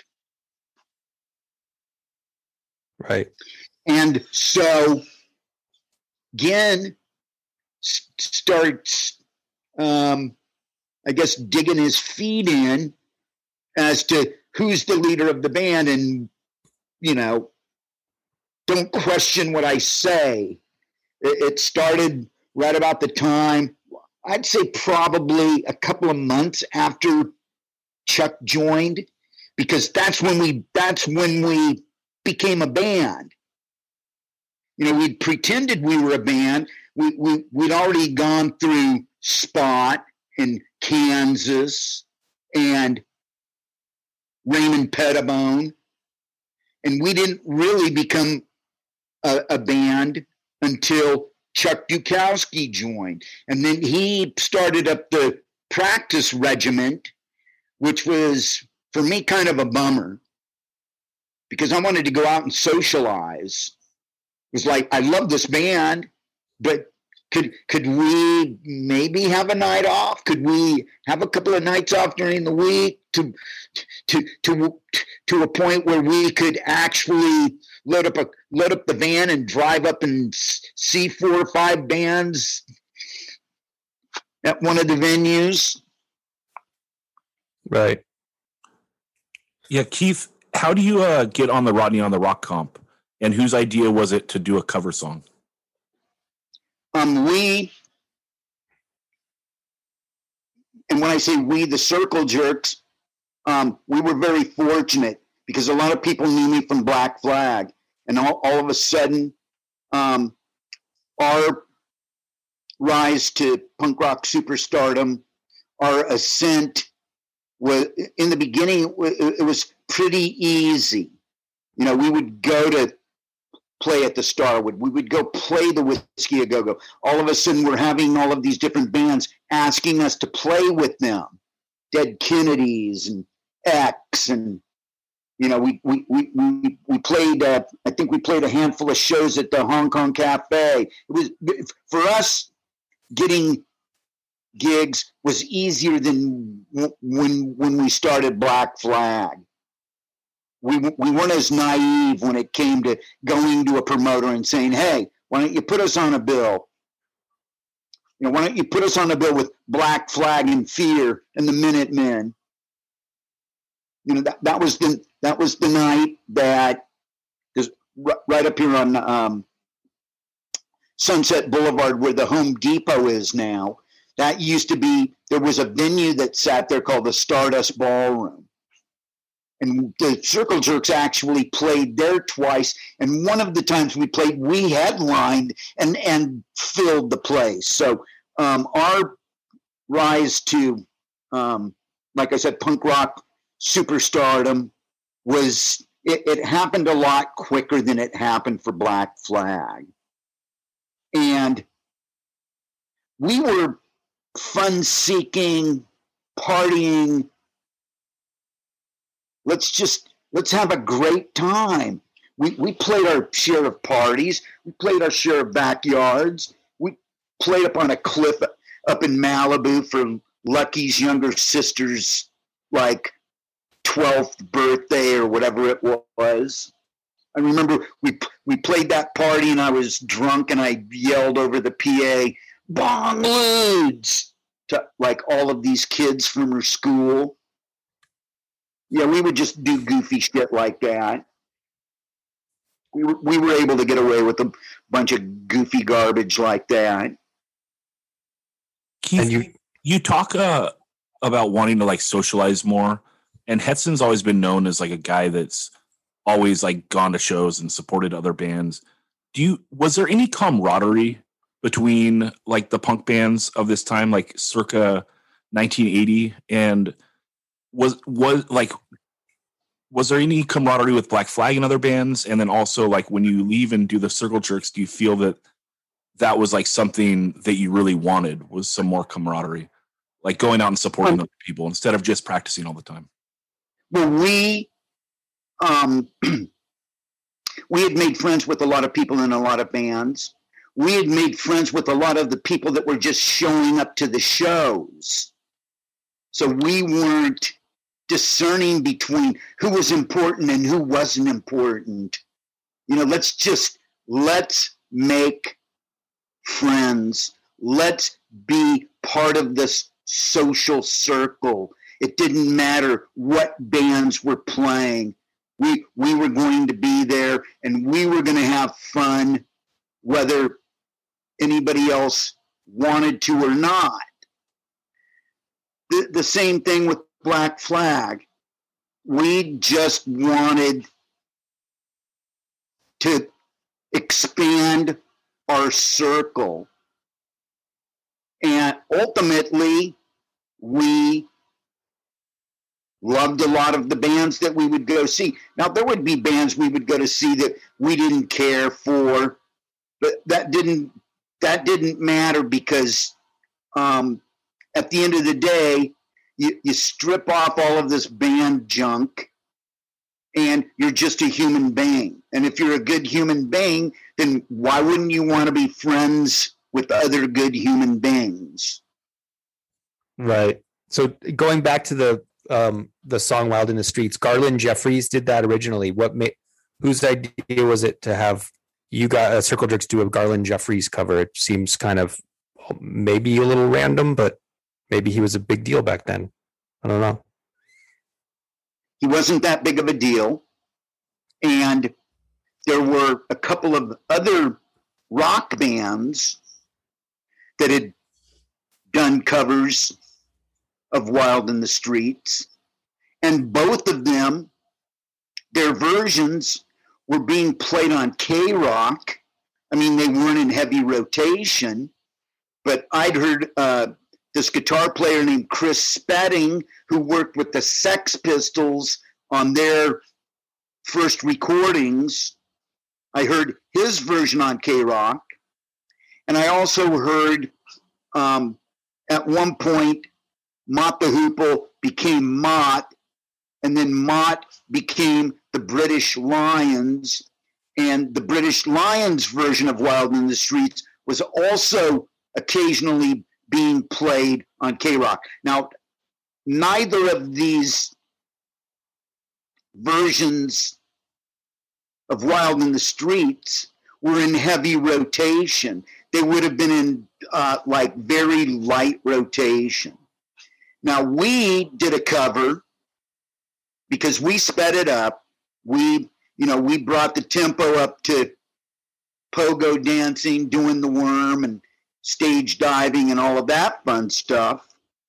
Right.
And so Gen s- starts, um, I guess, digging his feet in as to who's the leader of the band. And, you know, don't question what I say. It, it started right about the time, I'd say probably a couple of months after Chuck joined, because that's when we, that's when we became a band. You know, we pretended we were a band. We, we, we'd already gone through Spot in Kansas and Raymond Pettibone, and we didn't really become a, a band until Chuck Dukowski joined. And then he started up the practice regiment, which was, for me, kind of a bummer, because I wanted to go out and socialize. It was like, I love this band, but could could we maybe have a night off? Could we have a couple of nights off during the week to to to to a point where we could actually load up a load up the van and drive up and see four or five bands at one of the venues?
Right.
Yeah, Keith, how do you uh, get on the Rodney on the Rock comp? And whose idea was it to do a cover song?
Um, we, and when I say we, the Circle Jerks, um, we were very fortunate because a lot of people knew me from Black Flag. And all, all of a sudden, um, our rise to punk rock superstardom, our ascent, was, in the beginning, it was pretty easy. You know, we would go to play at the Starwood. We would go play the Whiskey A Go-Go. All of a sudden, we're having all of these different bands asking us to play with them. Dead Kennedys and X, and you know, we we we we, we played. Uh, I think we played a handful of shows at the Hong Kong Cafe. It was, for us, getting gigs was easier than when when we started Black Flag. We we weren't as naive when it came to going to a promoter and saying, "Hey, why don't you put us on a bill?" You know, why don't you put us on the bill with Black Flag and Fear and the Minutemen? You know, that, that was the that was the night that is right up here on um, Sunset Boulevard, where the Home Depot is now. That used to be, there was a venue that sat there called the Stardust Ballroom. And the Circle Jerks actually played there twice. And one of the times we played, we headlined and, and filled the place. So um, our rise to, um, like I said, punk rock superstardom was, it, it happened a lot quicker than it happened for Black Flag. And we were fun-seeking, partying. Let's just, let's have a great time. We we played our share of parties. We played our share of backyards. We played up on a cliff up in Malibu for Lucky's younger sister's, like, twelfth birthday or whatever it was. I remember we we played that party and I was drunk and I yelled over the P A, "Bong Ludes," to like all of these kids from her school. Yeah, we would just do goofy shit like that. We were, we were able to get away with a bunch of goofy garbage like that.
Keith,
And you-
you you talk uh, about wanting to like socialize more, and Hetson's always been known as like a guy that's always like gone to shows and supported other bands. Do you was there any camaraderie between like the punk bands of this time, like circa nineteen eighty, and was was like was there any camaraderie with Black Flag and other bands? And then also, like, when you leave and do the Circle Jerks, do you feel that that was like something that you really wanted, was some more camaraderie, like going out and supporting
Um,
other people instead of just practicing all the time?
Well, we um, we had made friends with a lot of people in a lot of bands. We had made friends with a lot of the people that were just showing up to the shows. So we weren't discerning between who was important and who wasn't important. You know, let's just, let's make friends. Let's be part of this social circle. It didn't matter what bands were playing. We, we were going to be there and we were going to have fun, whether anybody else wanted to or not. The, the same thing with Black Flag. We just wanted to expand our circle. And ultimately, we loved a lot of the bands that we would go see. Now, there would be bands we would go to see that we didn't care for, but that didn't that didn't matter because um, at the end of the day, you, you strip off all of this band junk and you're just a human being. And if you're a good human being, then why wouldn't you want to be friends with other good human beings?
Right. So going back to the um, the song "Wild in the Streets," Garland Jeffries did that originally. What made? Whose idea was it to have you got uh, Circle Jerks do a Garland Jeffries cover? It seems kind of maybe a little random, but maybe he was a big deal back then. I don't know.
He wasn't that big of a deal, and there were a couple of other rock bands that had done covers of Wild in the Streets, and both of them, their versions were being played on K-Rock. I mean, they weren't in heavy rotation, but I'd heard uh, this guitar player named Chris Spedding, who worked with the Sex Pistols on their first recordings. I heard his version on K-Rock, and I also heard um, at one point Mott the Hoople became Mott, and then Mott became the British Lions, and the British Lions version of Wild in the Streets was also occasionally being played on K-Rock. Now, neither of these versions of Wild in the Streets were in heavy rotation. they would have been in uh, like very light rotation. Now we did a cover because we sped it up. We, you know, we brought the tempo up to pogo dancing, doing the worm and stage diving and all of that fun stuff.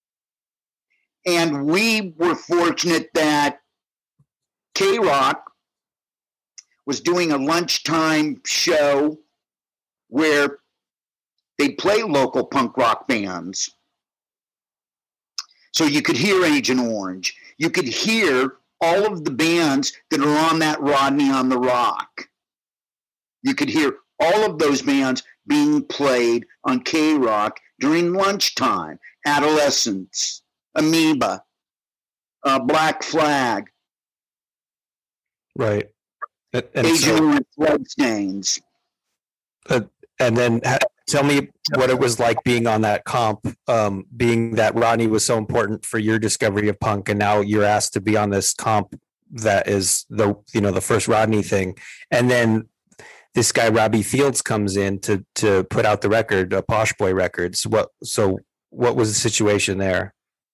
And we were fortunate that K-Rock was doing a lunchtime show where they play local punk rock bands. So you could hear Agent Orange. You could hear all of the bands that are on that Rodney on the Rock. You could hear all of those bands being played on K-Rock during lunchtime. Adolescents, Amoeba, uh, Black Flag.
Right. And, and
Agent
so,
Orange, Bloodstains.
uh, and then ha- tell me what it was like being on that comp, um, being that Rodney was so important for your discovery of punk, and now you're asked to be on this comp that is the, you know, the first Rodney thing. And then this guy, Robbie Fields, comes in to to put out the record, uh, Posh Boy Records. What, so what was the situation there?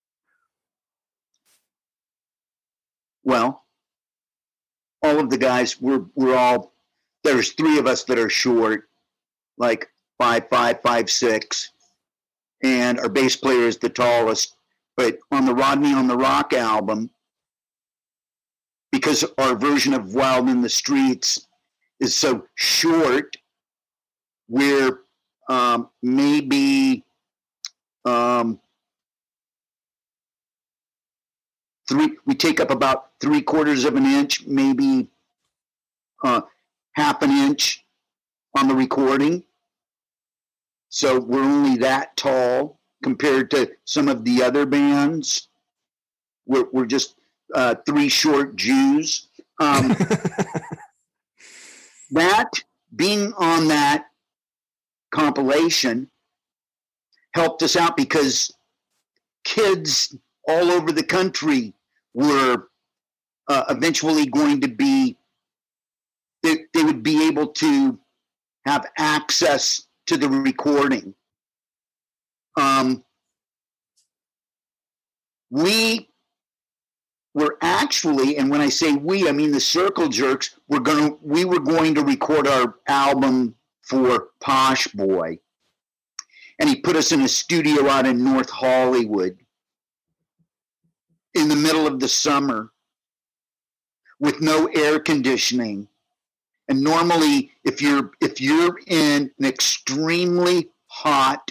Well, all of the guys, we're, we're all, there's three of us that are short, like five, five, five, six. And our bass player is the tallest. But on the Rodney on the Rock album, because our version of Wild in the Streets is so short, we're um, maybe um, three, we take up about three quarters of an inch, maybe uh, half an inch on the recording. So we're only that tall compared to some of the other bands. We're, we're just uh, three short Jews. Um, that, being on that compilation helped us out because kids all over the country were uh, eventually going to be, they, they would be able to have access to the recording. Um, we were actually, and when I say we, I mean the Circle Jerks, were going to, we were going to record our album for Posh Boy. And he put us in a studio out in North Hollywood in the middle of the summer with no air conditioning. And normally, if you're if you're in an extremely hot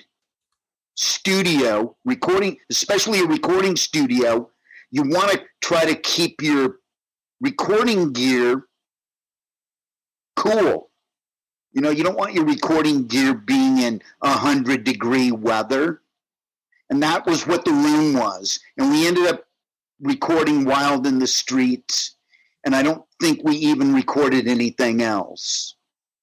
studio recording, especially a recording studio, you want to try to keep your recording gear cool. You know, you don't want your recording gear being in a hundred degree weather. And that was what the room was. And we ended up recording Wild in the Streets. And I don't think we even recorded anything else.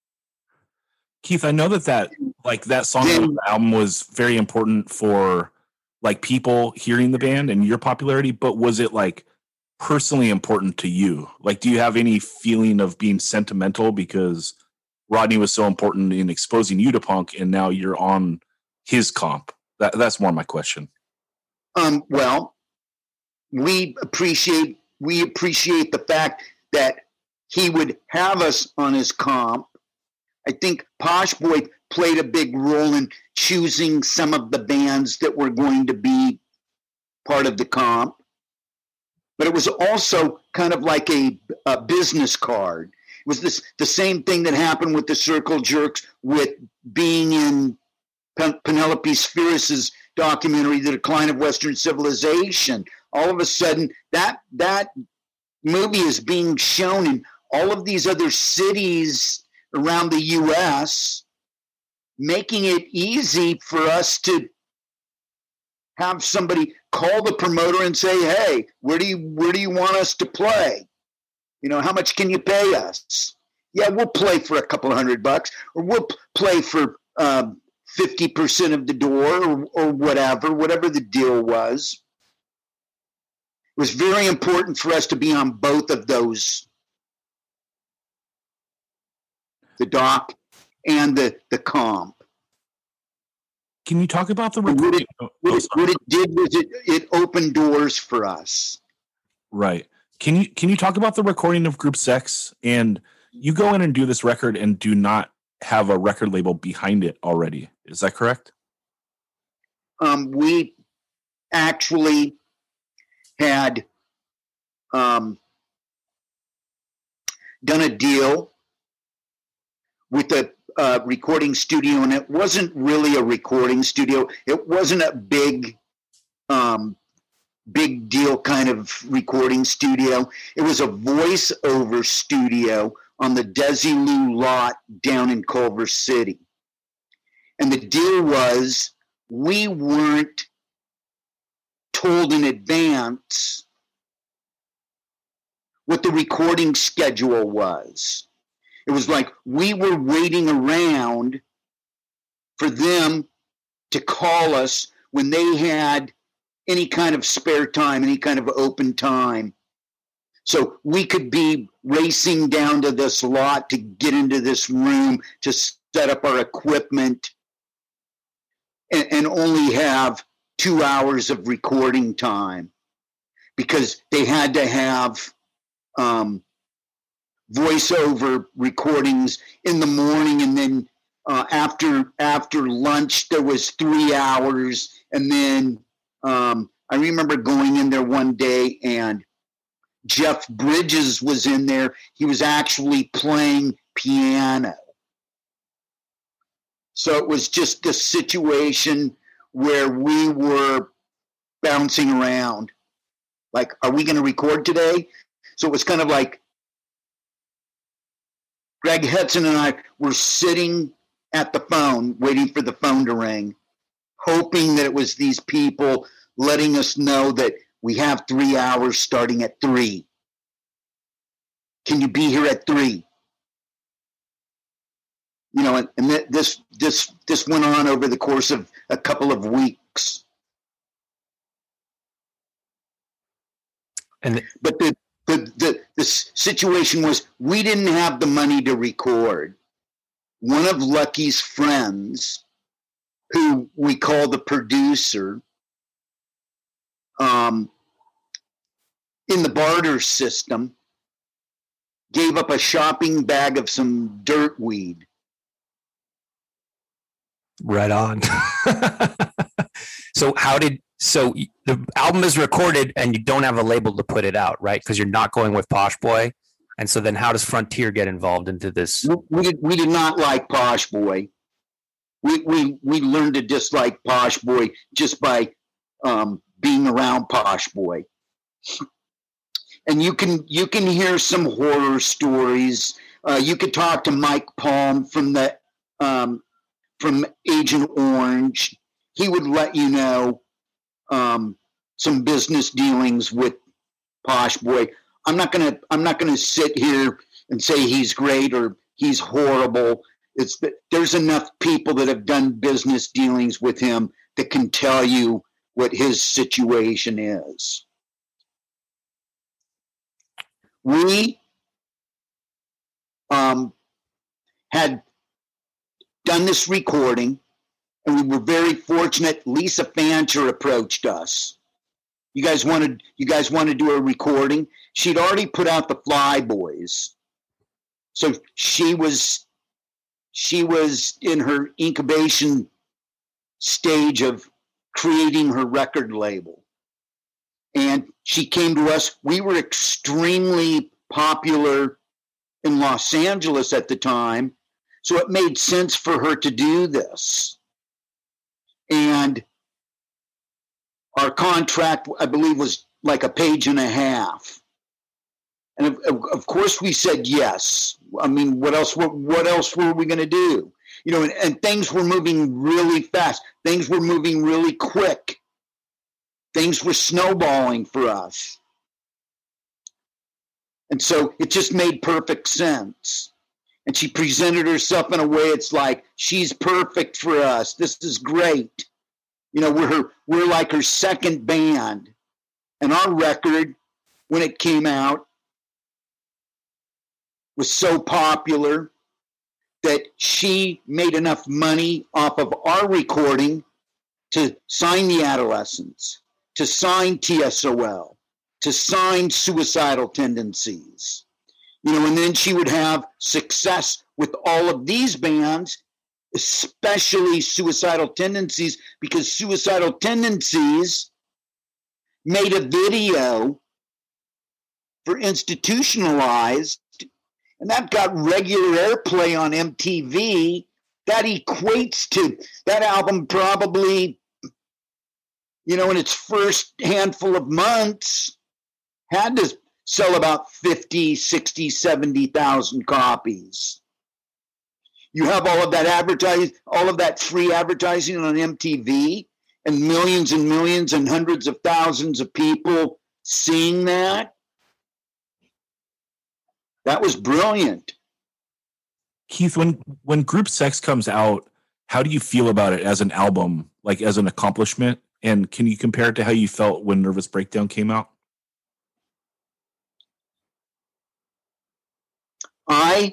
Keith, I know that that like that song
Then,
on the album was very important for like people hearing the band and your popularity, but was it like personally important to you? Like, do you have any feeling of being sentimental because Rodney was so important in exposing you to punk and now you're on his comp? That, that's more my question.
Um, well, we appreciate we appreciate the fact that he would have us on his comp. I think Posh Boy played a big role in choosing some of the bands that were going to be part of the comp. But it was also kind of like a, a business card. It was this the same thing that happened with the Circle Jerks with being in Pen- Penelope Spheeris's documentary, The Decline of Western Civilization. All of a sudden, that that movie is being shown in all of these other cities around the U S, making it easy for us to have somebody call the promoter and say, "Hey, where do you where do you want us to play? You know, how much can you pay us? Yeah, we'll play for a couple hundred bucks, or we'll p- play for um, fifty percent of the door, or, or whatever, whatever the deal was." It was very important for us to be on both of those, the doc and the, the comp.
Can you talk about the
What
recording?
it,
oh,
what,
oh,
it,
sorry.
what it did was it, it opened doors for us.
Right. Can you can you talk about the recording of Group Sex? And you go in and do this record and do not have a record label behind it already. Is that correct?
Um, we actually had um, done a deal with a uh, recording studio, and it wasn't really a recording studio. It wasn't a big, um, big deal kind of recording studio. It was a voiceover studio on the Desilu lot down in Culver City. And the deal was we weren't told in advance what the recording schedule was. It was like we were waiting around for them to call us when they had any kind of spare time, any kind of open time. So we could be racing down to this lot to get into this room to set up our equipment and, and only have two hours of recording time because they had to have um, voiceover recordings in the morning, and then uh, after after lunch there was three hours, and then um, I remember going in there one day and Jeff Bridges was in there. He was actually playing piano. So it was just a situation where we were bouncing around. Like, are we going to record today? So it was kind of like Greg Hetson and I were sitting at the phone, waiting for the phone to ring, hoping that it was these people letting us know that we have three hours starting at three. Can you be here at three? You know, and, and this this this went on over the course of a couple of weeks.
And
but the the the the situation was we didn't have the money to record. One of Lucky's friends, who we call the producer, um, in the barter system, gave up a shopping bag of some dirt weed.
Right on. So how did, so the album is recorded and you don't have a label to put it out, right? Because you're not going with Posh Boy. And so then how does Frontier get involved into this?
We did, we did not like Posh Boy. We, we, we learned to dislike Posh Boy just by um, being around Posh Boy. And you can you can hear some horror stories. Uh, you could talk to Mike Palm from the um, from Agent Orange. He would let you know um, some business dealings with Posh Boy. I'm not gonna I'm not gonna sit here and say he's great or he's horrible. It's that there's enough people that have done business dealings with him that can tell you what his situation is. We um, had done this recording, and we were very fortunate. Lisa Fancher approached us. You guys wanted, you guys want to do a recording? She'd already put out the Flyboys, so she was, she was in her incubation stage of creating her record label. And she came to us. We were extremely popular in Los Angeles at the time, so it made sense for her to do this. And our contract, I believe, was like a page and a half. And of, of course, we said yes. I mean, what else? What, what else were we going to do? You know, and, and things were moving really fast. Things were moving really quick. Things were snowballing for us. And so it just made perfect sense. And she presented herself in a way it's like, she's perfect for us. This is great. You know, we're her, we're like her second band. And our record, when it came out, was so popular that she made enough money off of our recording to sign the Adolescents, to sign T S O L, to sign Suicidal Tendencies. You know, and then she would have success with all of these bands, especially Suicidal Tendencies, because Suicidal Tendencies made a video for Institutionalized, and that got regular airplay on M T V. That equates to that album probably, you know, in its first handful of months, had to sell about fifty, sixty, seventy thousand copies. You have all of that advertising, all of that free advertising on M T V, and millions and millions and hundreds of thousands of people seeing that. That was brilliant.
Keith, when when Group Sex comes out, how do you feel about it as an album, like as an accomplishment? And can you compare it to how you felt when Nervous Breakdown came out?
I,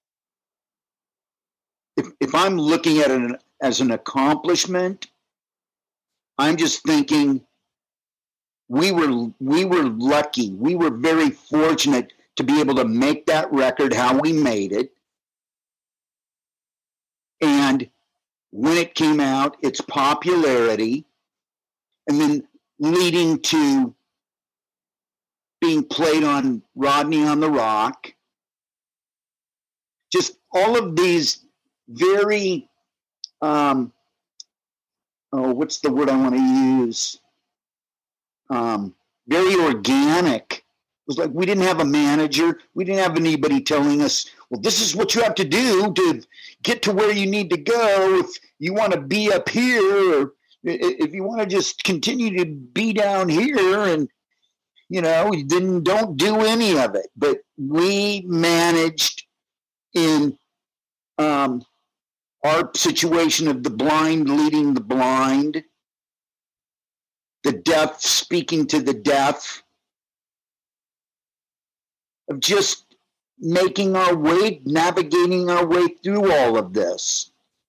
if if I'm looking at it as an accomplishment, I'm just thinking we were we were lucky. We were very fortunate to be able to make that record how we made it. And when it came out, its popularity, and then leading to being played on Rodney on the Rock, just all of these very, um, oh, what's the word I want to use? Um, very organic. It was like we didn't have a manager. We didn't have anybody telling us, well, this is what you have to do to get to where you need to go. If you want to be up here, or if you want to just continue to be down here, and, you know, then don't do any of it. But we managed in um, our situation of the blind leading the blind, the deaf speaking to the deaf, of just making our way, navigating our way through all of this.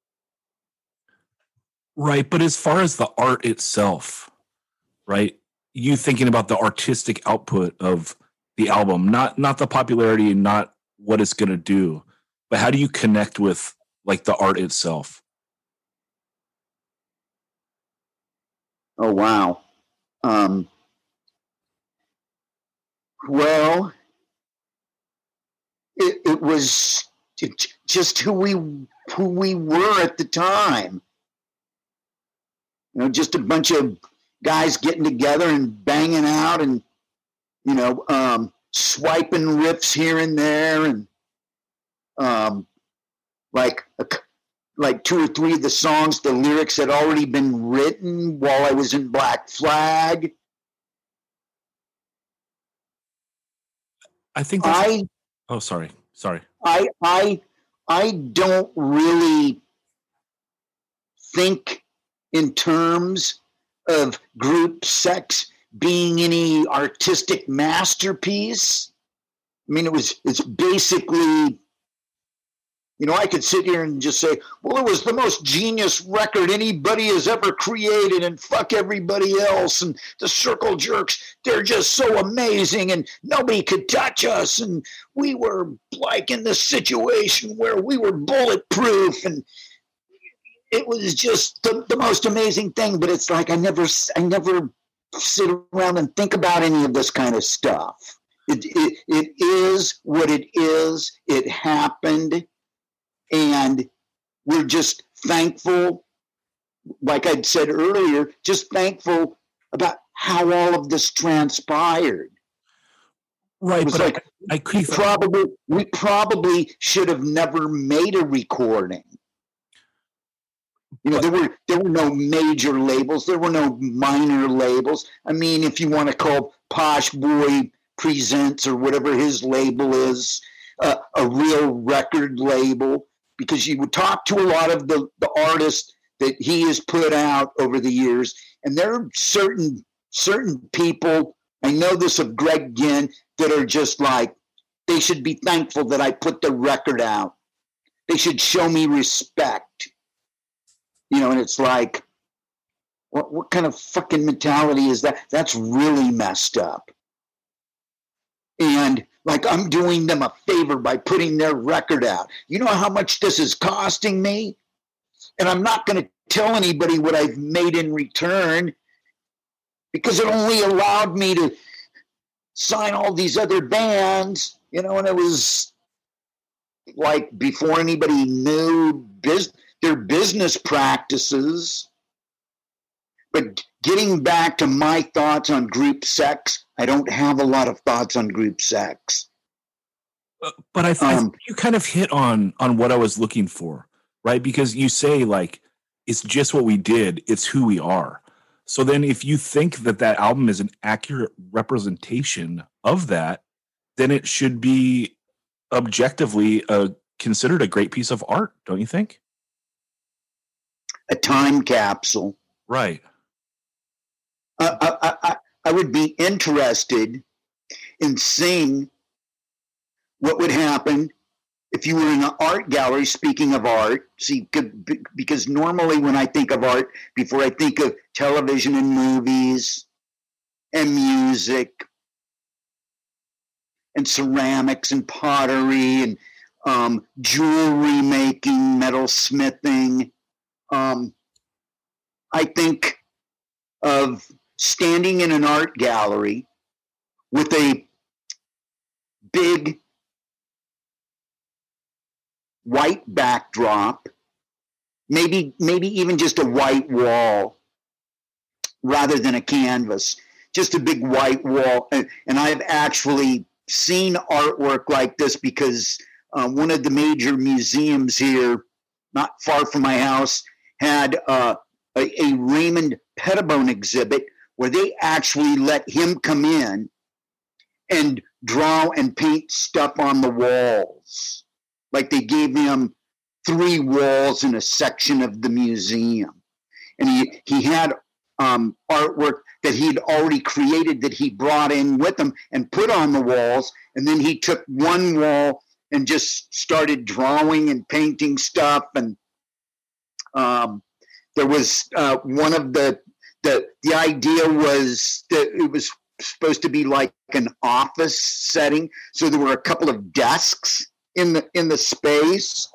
Right. But as far as the art itself, right, you thinking about the artistic output of the album, not not the popularity and not what it's going to do, but how do you connect with like the art itself?
Oh, wow. Um, well, It, it was just who we who we were at the time. You know, just a bunch of guys getting together and banging out, and, you know, um, swiping riffs here and there, and um, like a, like two or three of the songs, the lyrics had already been written while I was in Black Flag.
I think that's,
I.
Oh, sorry. Sorry.
I I I don't really think in terms of Group Sex being any artistic masterpiece. I mean, it was it's basically, you know, I could sit here and just say, well, it was the most genius record anybody has ever created, and fuck everybody else. And the Circle Jerks, they're just so amazing, and nobody could touch us. And we were like in this situation where we were bulletproof, and it was just the, the most amazing thing. But it's like I never, I never sit around and think about any of this kind of stuff. It, it, it is what it is. It happened. And we're just thankful, like I'd said earlier, just thankful about how all of this transpired.
Right, but
like
I, I could
we probably we probably should have never made a recording. You know, there were there were no major labels, there were no minor labels. I mean, if you want to call Posh Boy Presents or whatever his label is, uh, a real record label. Because you would talk to a lot of the, the artists that he has put out over the years, and there are certain certain people, I know this of Greg Ginn, that are just like, they should be thankful that I put the record out. They should show me respect. You know, and it's like, What, what kind of fucking mentality is that? That's really messed up. And like I'm doing them a favor by putting their record out. You know how much this is costing me? And I'm not going to tell anybody what I've made in return because it only allowed me to sign all these other bands, you know, and it was like before anybody knew biz- their business practices. But getting back to my thoughts on group sex, I don't have a lot of thoughts on group sex.
Uh, but I, th- um, I think you kind of hit on on what I was looking for, right? Because you say like, it's just what we did. It's who we are. So then if you think that that album is an accurate representation of that, then it should be objectively uh, considered a great piece of art, don't you think?
A time capsule.
Right.
Uh, I, I, I would be interested in seeing what would happen if you were in an art gallery. Speaking of art, see, because normally when I think of art, before I think of television and movies and music and ceramics and pottery and um, jewelry making, metal smithing, um, I think of standing in an art gallery with a big white backdrop, maybe maybe even just a white wall rather than a canvas, just a big white wall. And, and I've actually seen artwork like this because uh, one of the major museums here, not far from my house, had uh, a, a Raymond Pettibone exhibit where they actually let him come in and draw and paint stuff on the walls. Like they gave him three walls in a section of the museum. And he, he had um, artwork that he'd already created that he brought in with him and put on the walls. And then he took one wall and just started drawing and painting stuff. And um, there was uh, one of the, the, the idea was that it was supposed to be like an office setting. So there were a couple of desks in the in the space,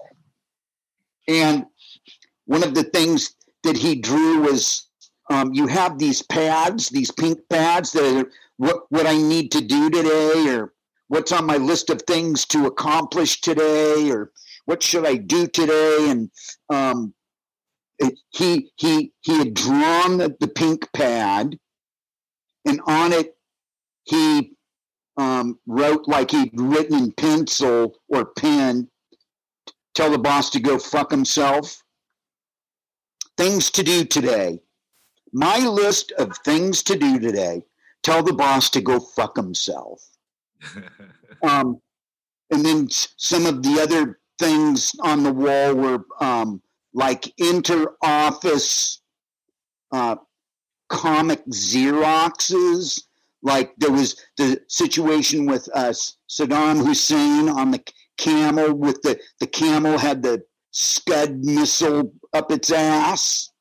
and one of the things that he drew was um, you have these pads, these pink pads that are what what I need to do today, or what's on my list of things to accomplish today, or what should I do today, and um, it, he he he had drawn the, the pink pad, and on it he Um, wrote like he'd written in pencil or pen, tell the boss to go fuck himself. Things to do today. My list of things to do today. Tell the boss to go fuck himself. um, and then some of the other things on the wall were um, like inter-office uh, comic Xeroxes. Like there was the situation with uh, Saddam Hussein on the camel with the, the camel had the Scud missile up its ass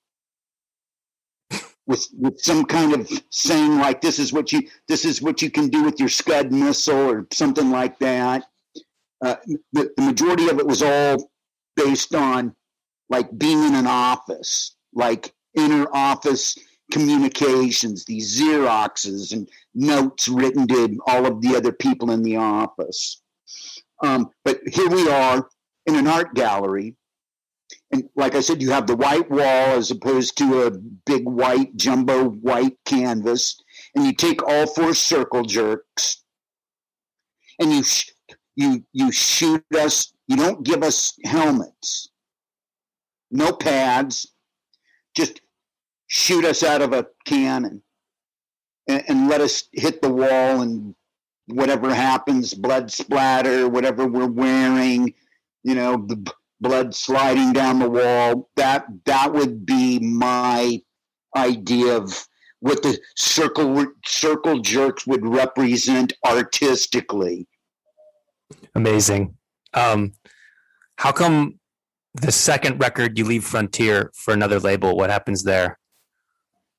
with, with some kind of saying like, this is what you, this is what you can do with your Scud missile or something like that. Uh, the, the majority of it was all based on like being in an office, like inner office communications, these Xeroxes and notes written to all of the other people in the office. Um, but here we are in an art gallery. And like I said, you have the white wall as opposed to a big white, jumbo white canvas. And you take all four circle jerks and you, sh- you, you shoot us. You don't give us helmets, no pads, just shoot us out of a cannon and, and let us hit the wall, and whatever happens, blood splatter, whatever we're wearing, you know, the b- blood sliding down the wall. That that would be my idea of what the circle circle jerks would represent artistically.
Amazing. Um, how come the second record you leave Frontier for another label? What happens there?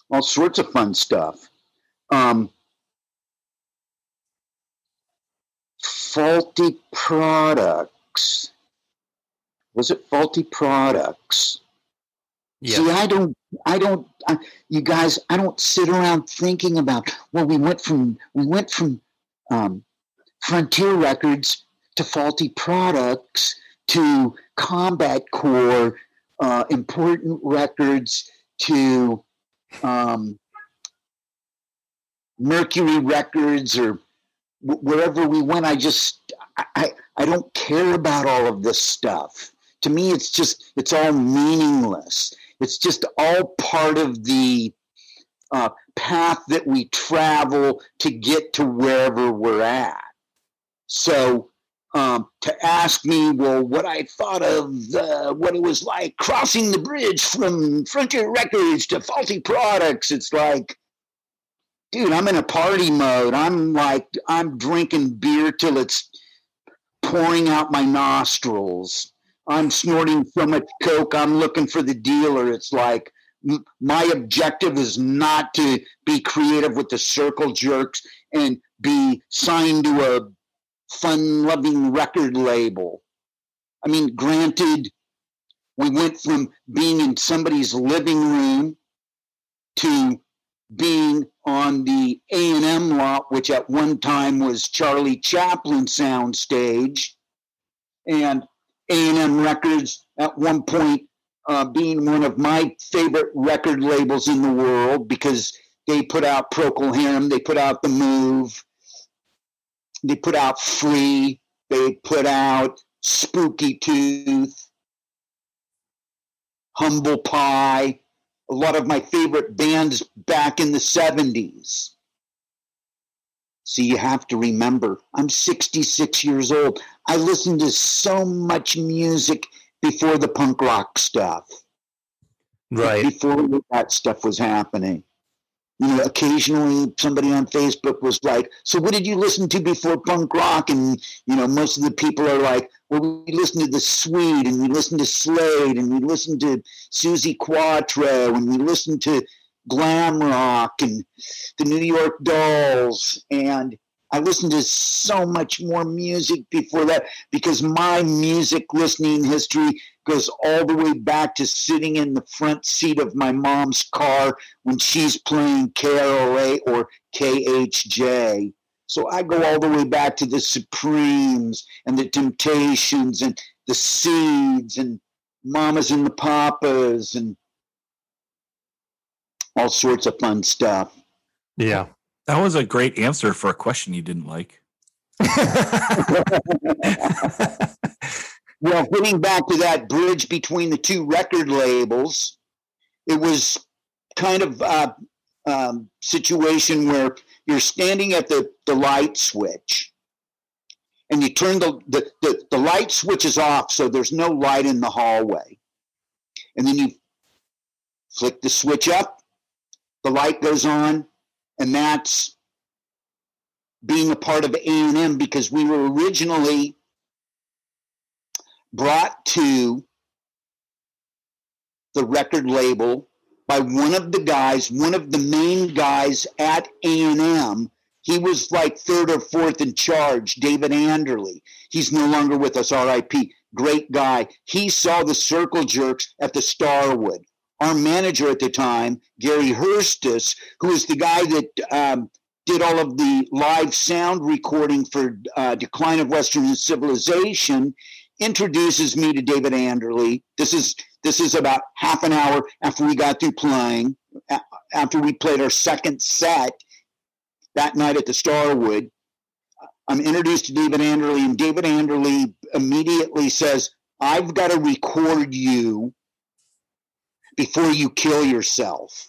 all sorts of fun stuff. Um, faulty products. Was it faulty products?
Yeah.
See, I don't, I don't, I, you guys, I don't sit around thinking about, well, we went from, we went from um, Frontier Records to Faulty Products to Combat Core, uh, Important Records to um, Mercury Records, or w- wherever we went. I just, I, I don't care about all of this stuff. To me, it's just, it's all meaningless. It's just all part of the uh, path that we travel to get to wherever we're at. So um, to ask me, well, what I thought of the, what it was like crossing the bridge from Frontier Records to Faulty Products, it's like, dude, I'm in a party mode. I'm like, I'm drinking beer till it's pouring out my nostrils. I'm snorting so much coke, I'm looking for the dealer. It's like, m- my objective is not to be creative with the Circle Jerks and be signed to a fun-loving record label. I mean, granted, we went from being in somebody's living room to being on the A and M lot, which at one time was Charlie Chaplin soundstage, and A and M Records at one point uh, being one of my favorite record labels in the world, because they put out Procol Harum, they put out The Move, they put out Free, they put out Spooky Tooth, Humble Pie, a lot of my favorite bands back in the seventies. So you have to remember, I'm sixty-six years old. I listened to so much music before the punk rock stuff.
Right.
Before that stuff was happening. You know, occasionally somebody on Facebook was like, so what did you listen to before punk rock? And, you know, most of the people are like, well, we listened to The Swede, and we listened to Slade, and we listened to Suzi Quatro, and we listened to glam rock and the New York Dolls. And I listened to so much more music before that, because my music listening history goes all the way back to sitting in the front seat of my mom's car when she's playing K R O A or K H J. So I go all the way back to the Supremes and the Temptations and the Seeds and Mamas and the Papas and all sorts of fun stuff.
Yeah.
That was a great answer for a question you didn't like.
Well, getting back to that bridge between the two record labels, it was kind of a um, situation where you're standing at the, the light switch, and you turn the, the, the, the light switch is off, so there's no light in the hallway. And then you flick the switch up, the light goes on, and that's being a part of A and M, because we were originally brought to the record label by one of the guys, one of the main guys at A and M. He was like third or fourth in charge, David Anderley. He's no longer with us, R I P. Great guy. He saw the Circle Jerks at the Starwood. Our manager at the time, Gary Hurstis, who was the guy that um, did all of the live sound recording for uh, Decline of Western Civilization, introduces me to David Anderley. This is this is about half an hour after we got through playing, after we played our second set that night at the Starwood. I'm introduced to David Anderley, and David Anderley immediately says, I've got to record you before you kill yourself.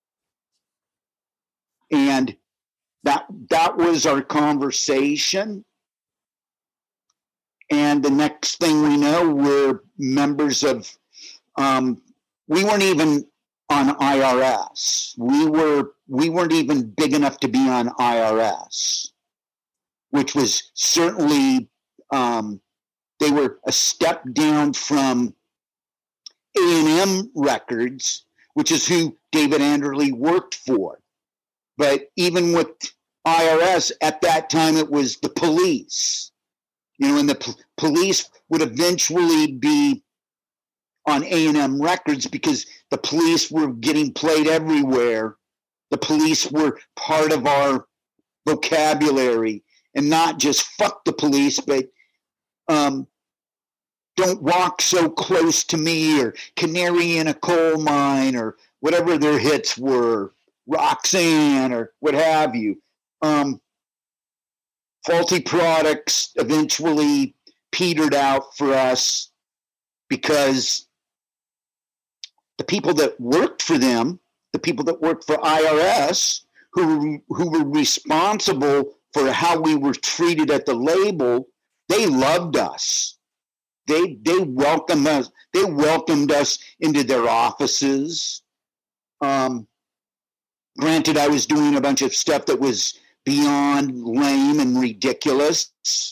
And that that was our conversation. And the next thing we know, we're members of, um, we weren't even on I R S. We were, we weren't even big enough to be on I R S, which was certainly, um, they were a step down from A and M Records, which is who David Anderle worked for. But even with I R S, at that time, it was the police. You know, and the p- police would eventually be on A and M Records because the police were getting played everywhere. The police were part of our vocabulary, and not just fuck the police, but um, don't walk so close to me, or canary in a coal mine, or whatever their hits were, Roxanne, or what have you. Um, faulty products eventually petered out for us because the people that worked for them, the people that worked for I R S, who, who were responsible for how we were treated at the label, they loved us. They they welcomed us. They welcomed us into their offices. Um, granted, I was doing a bunch of stuff that was beyond lame and ridiculous,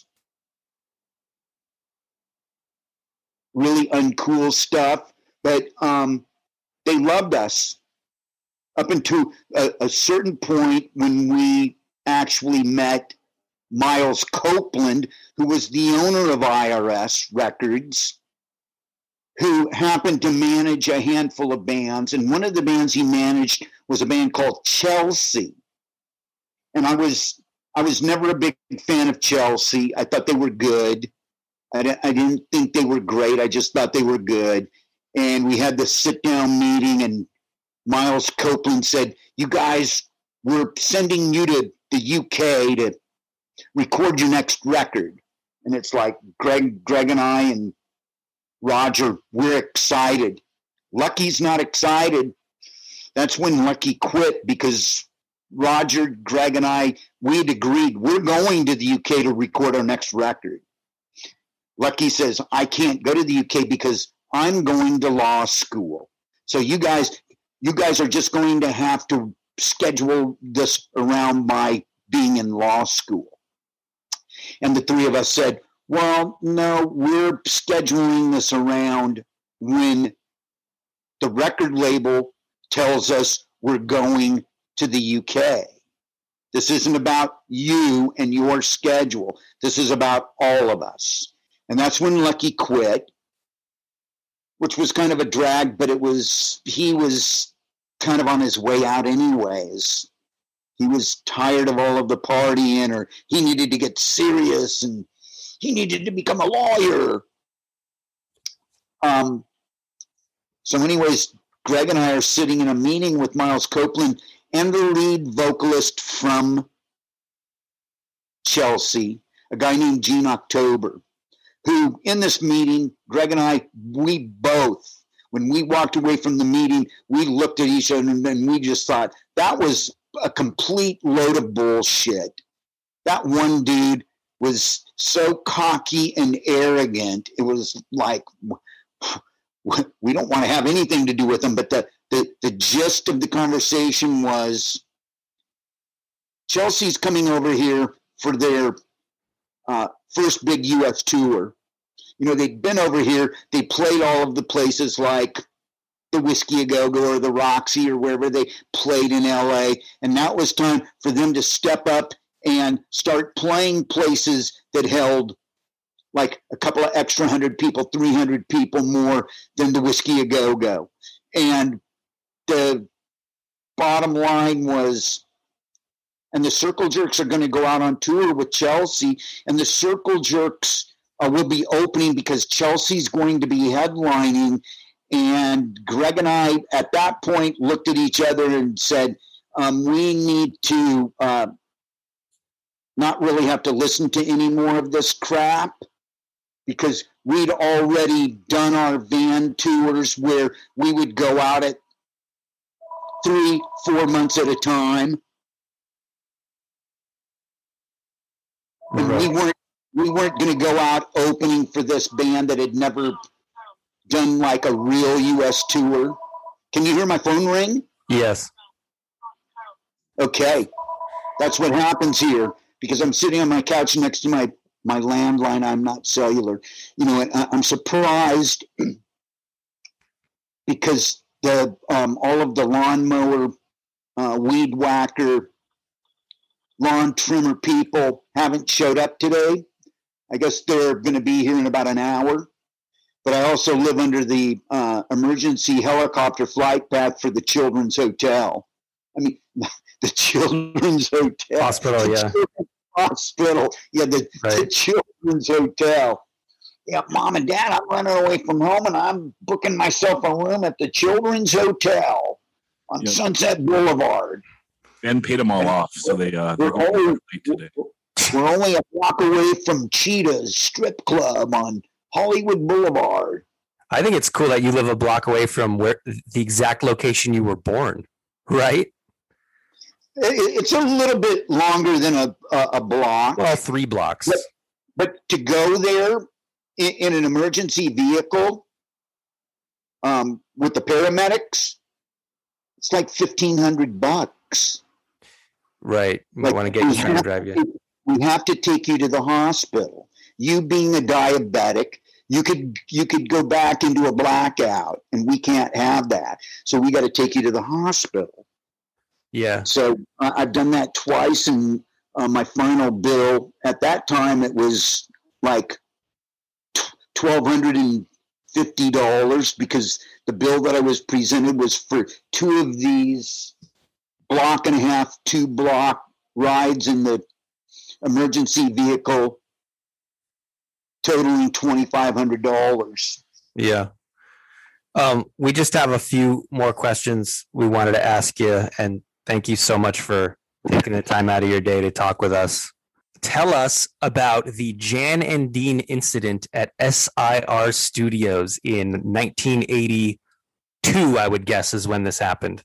really uncool stuff. But um, they loved us up until a, a certain point when we actually met Miles Copeland, who was the owner of I R S Records, who happened to manage a handful of bands. And one of the bands he managed was a band called Chelsea. And I was I was never a big fan of Chelsea. I thought they were good. I, I didn't think they were great. I just thought they were good. And we had this sit-down meeting, and Miles Copeland said, "You guys, we're sending you to the U K to record your next record." And it's like Greg, Greg and I and Roger, we're excited. Lucky's not excited. That's when Lucky quit, because Roger, Greg, and I, we'd agreed we're going to the U K to record our next record. Lucky says, "I can't go to the U K because I'm going to law school. So you guys, you guys are just going to have to schedule this around my being in law school." And the three of us said, "Well, no, we're scheduling this around when the record label tells us we're going to the U K. This isn't about you and your schedule. This is about all of us." And that's when Lucky quit, which was kind of a drag, but it was, he was kind of on his way out anyways. He was tired of all of the partying, or he needed to get serious, and he needed to become a lawyer. Um, so anyways, Greg and I are sitting in a meeting with Miles Copeland and the lead vocalist from Chelsea, a guy named Gene October, who in this meeting, Greg and I, we both, when we walked away from the meeting, we looked at each other and, and we just thought, that was a complete load of bullshit. That one dude was so cocky and arrogant. It was like, we don't want to have anything to do with him. But the, the, the gist of the conversation was, Chelsea's coming over here for their uh, first big U S tour. You know, they'd been over here. They played all of the places like the Whiskey A Go-Go or the Roxy or wherever they played in L A. And now it was time for them to step up and start playing places that held like a couple of extra hundred people, three hundred people more than the Whiskey A Go-Go. And the bottom line was, and the Circle Jerks are going to go out on tour with Chelsea, and the Circle Jerks uh, will be opening because Chelsea's going to be headlining. And Greg and I, at that point, looked at each other and said, um, we need to uh, not really have to listen to any more of this crap, because we'd already done our van tours where we would go out at three, four months at a time. And we weren't we weren't going to go out opening for this band that had never done like a real U S tour. Can you hear my phone ring?
Yes.
Okay. That's what happens here, because I'm sitting on my couch next to my, my landline. I'm not cellular. You know, I, I'm surprised because the um, all of the lawnmower, uh, weed whacker, lawn trimmer people haven't showed up today. I guess they're going to be here in about an hour. But I also live under the uh, emergency helicopter flight path for the Children's Hotel. I mean, the Children's Hotel.
Hospital,
the
yeah.
Children's Hospital. Yeah, the,
Right.
the Children's Hotel. Yeah, Mom and Dad, I'm running away from home and I'm booking myself a room at the Children's Hotel on
Yep.
Sunset Boulevard.
Ben paid them all off, so they uh, they're
We're
going
only,
late today.
we're only a block away from Cheetah's Strip Club on Hollywood Boulevard.
I think it's cool that you live a block away from where the exact location you were born, right?
It- It's a little bit longer than a, a, a block.
Well, three blocks.
But, but to go there in, in an emergency vehicle um, with the paramedics, it's like fifteen hundred bucks.
Right. You might
Like,
want to get
we
your friend to
have
drive you.
to- We have to take you to the hospital. You being a diabetic, you could you could go back into a blackout, and we can't have that. So we got to take you to the hospital.
Yeah.
So uh, I've done that twice, and uh, my final bill at that time it was like twelve hundred and fifty dollars because the bill that I was presented was for two of these block and a half, two block rides in the emergency vehicle, totaling twenty five hundred dollars.
Yeah. Um, we just have a few more questions we wanted to ask you, and thank you so much for taking the time out of your day to talk with us. Tell us about the Jan and Dean incident at S I R Studios in nineteen eighty-two, I would guess, is when this happened.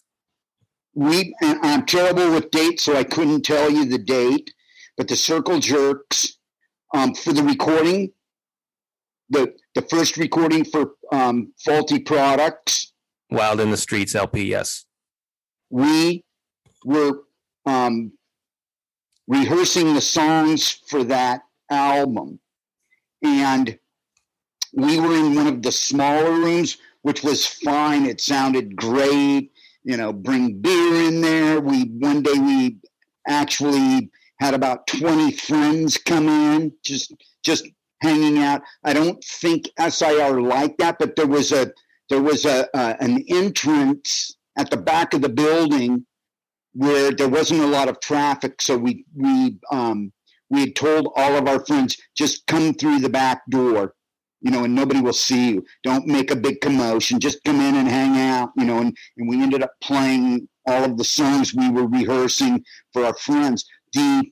We, and I'm terrible with dates, so I couldn't tell you the date, but the Circle Jerks, um, for the recording, the the first recording for um, Faulty Products,
Wild in the Streets L P, yes.
we were um, rehearsing the songs for that album, and we were in one of the smaller rooms, which was fine. It sounded great. You know, bring beer in there. We one day we actually had about twenty friends come in, just just hanging out. I don't think S I R liked that, but there was a there was a uh, an entrance at the back of the building where there wasn't a lot of traffic, so we we um, we had told all of our friends, just come through the back door, you know, and nobody will see you. Don't make a big commotion. Just come in and hang out, you know. And, and we ended up playing all of the songs we were rehearsing for our friends. The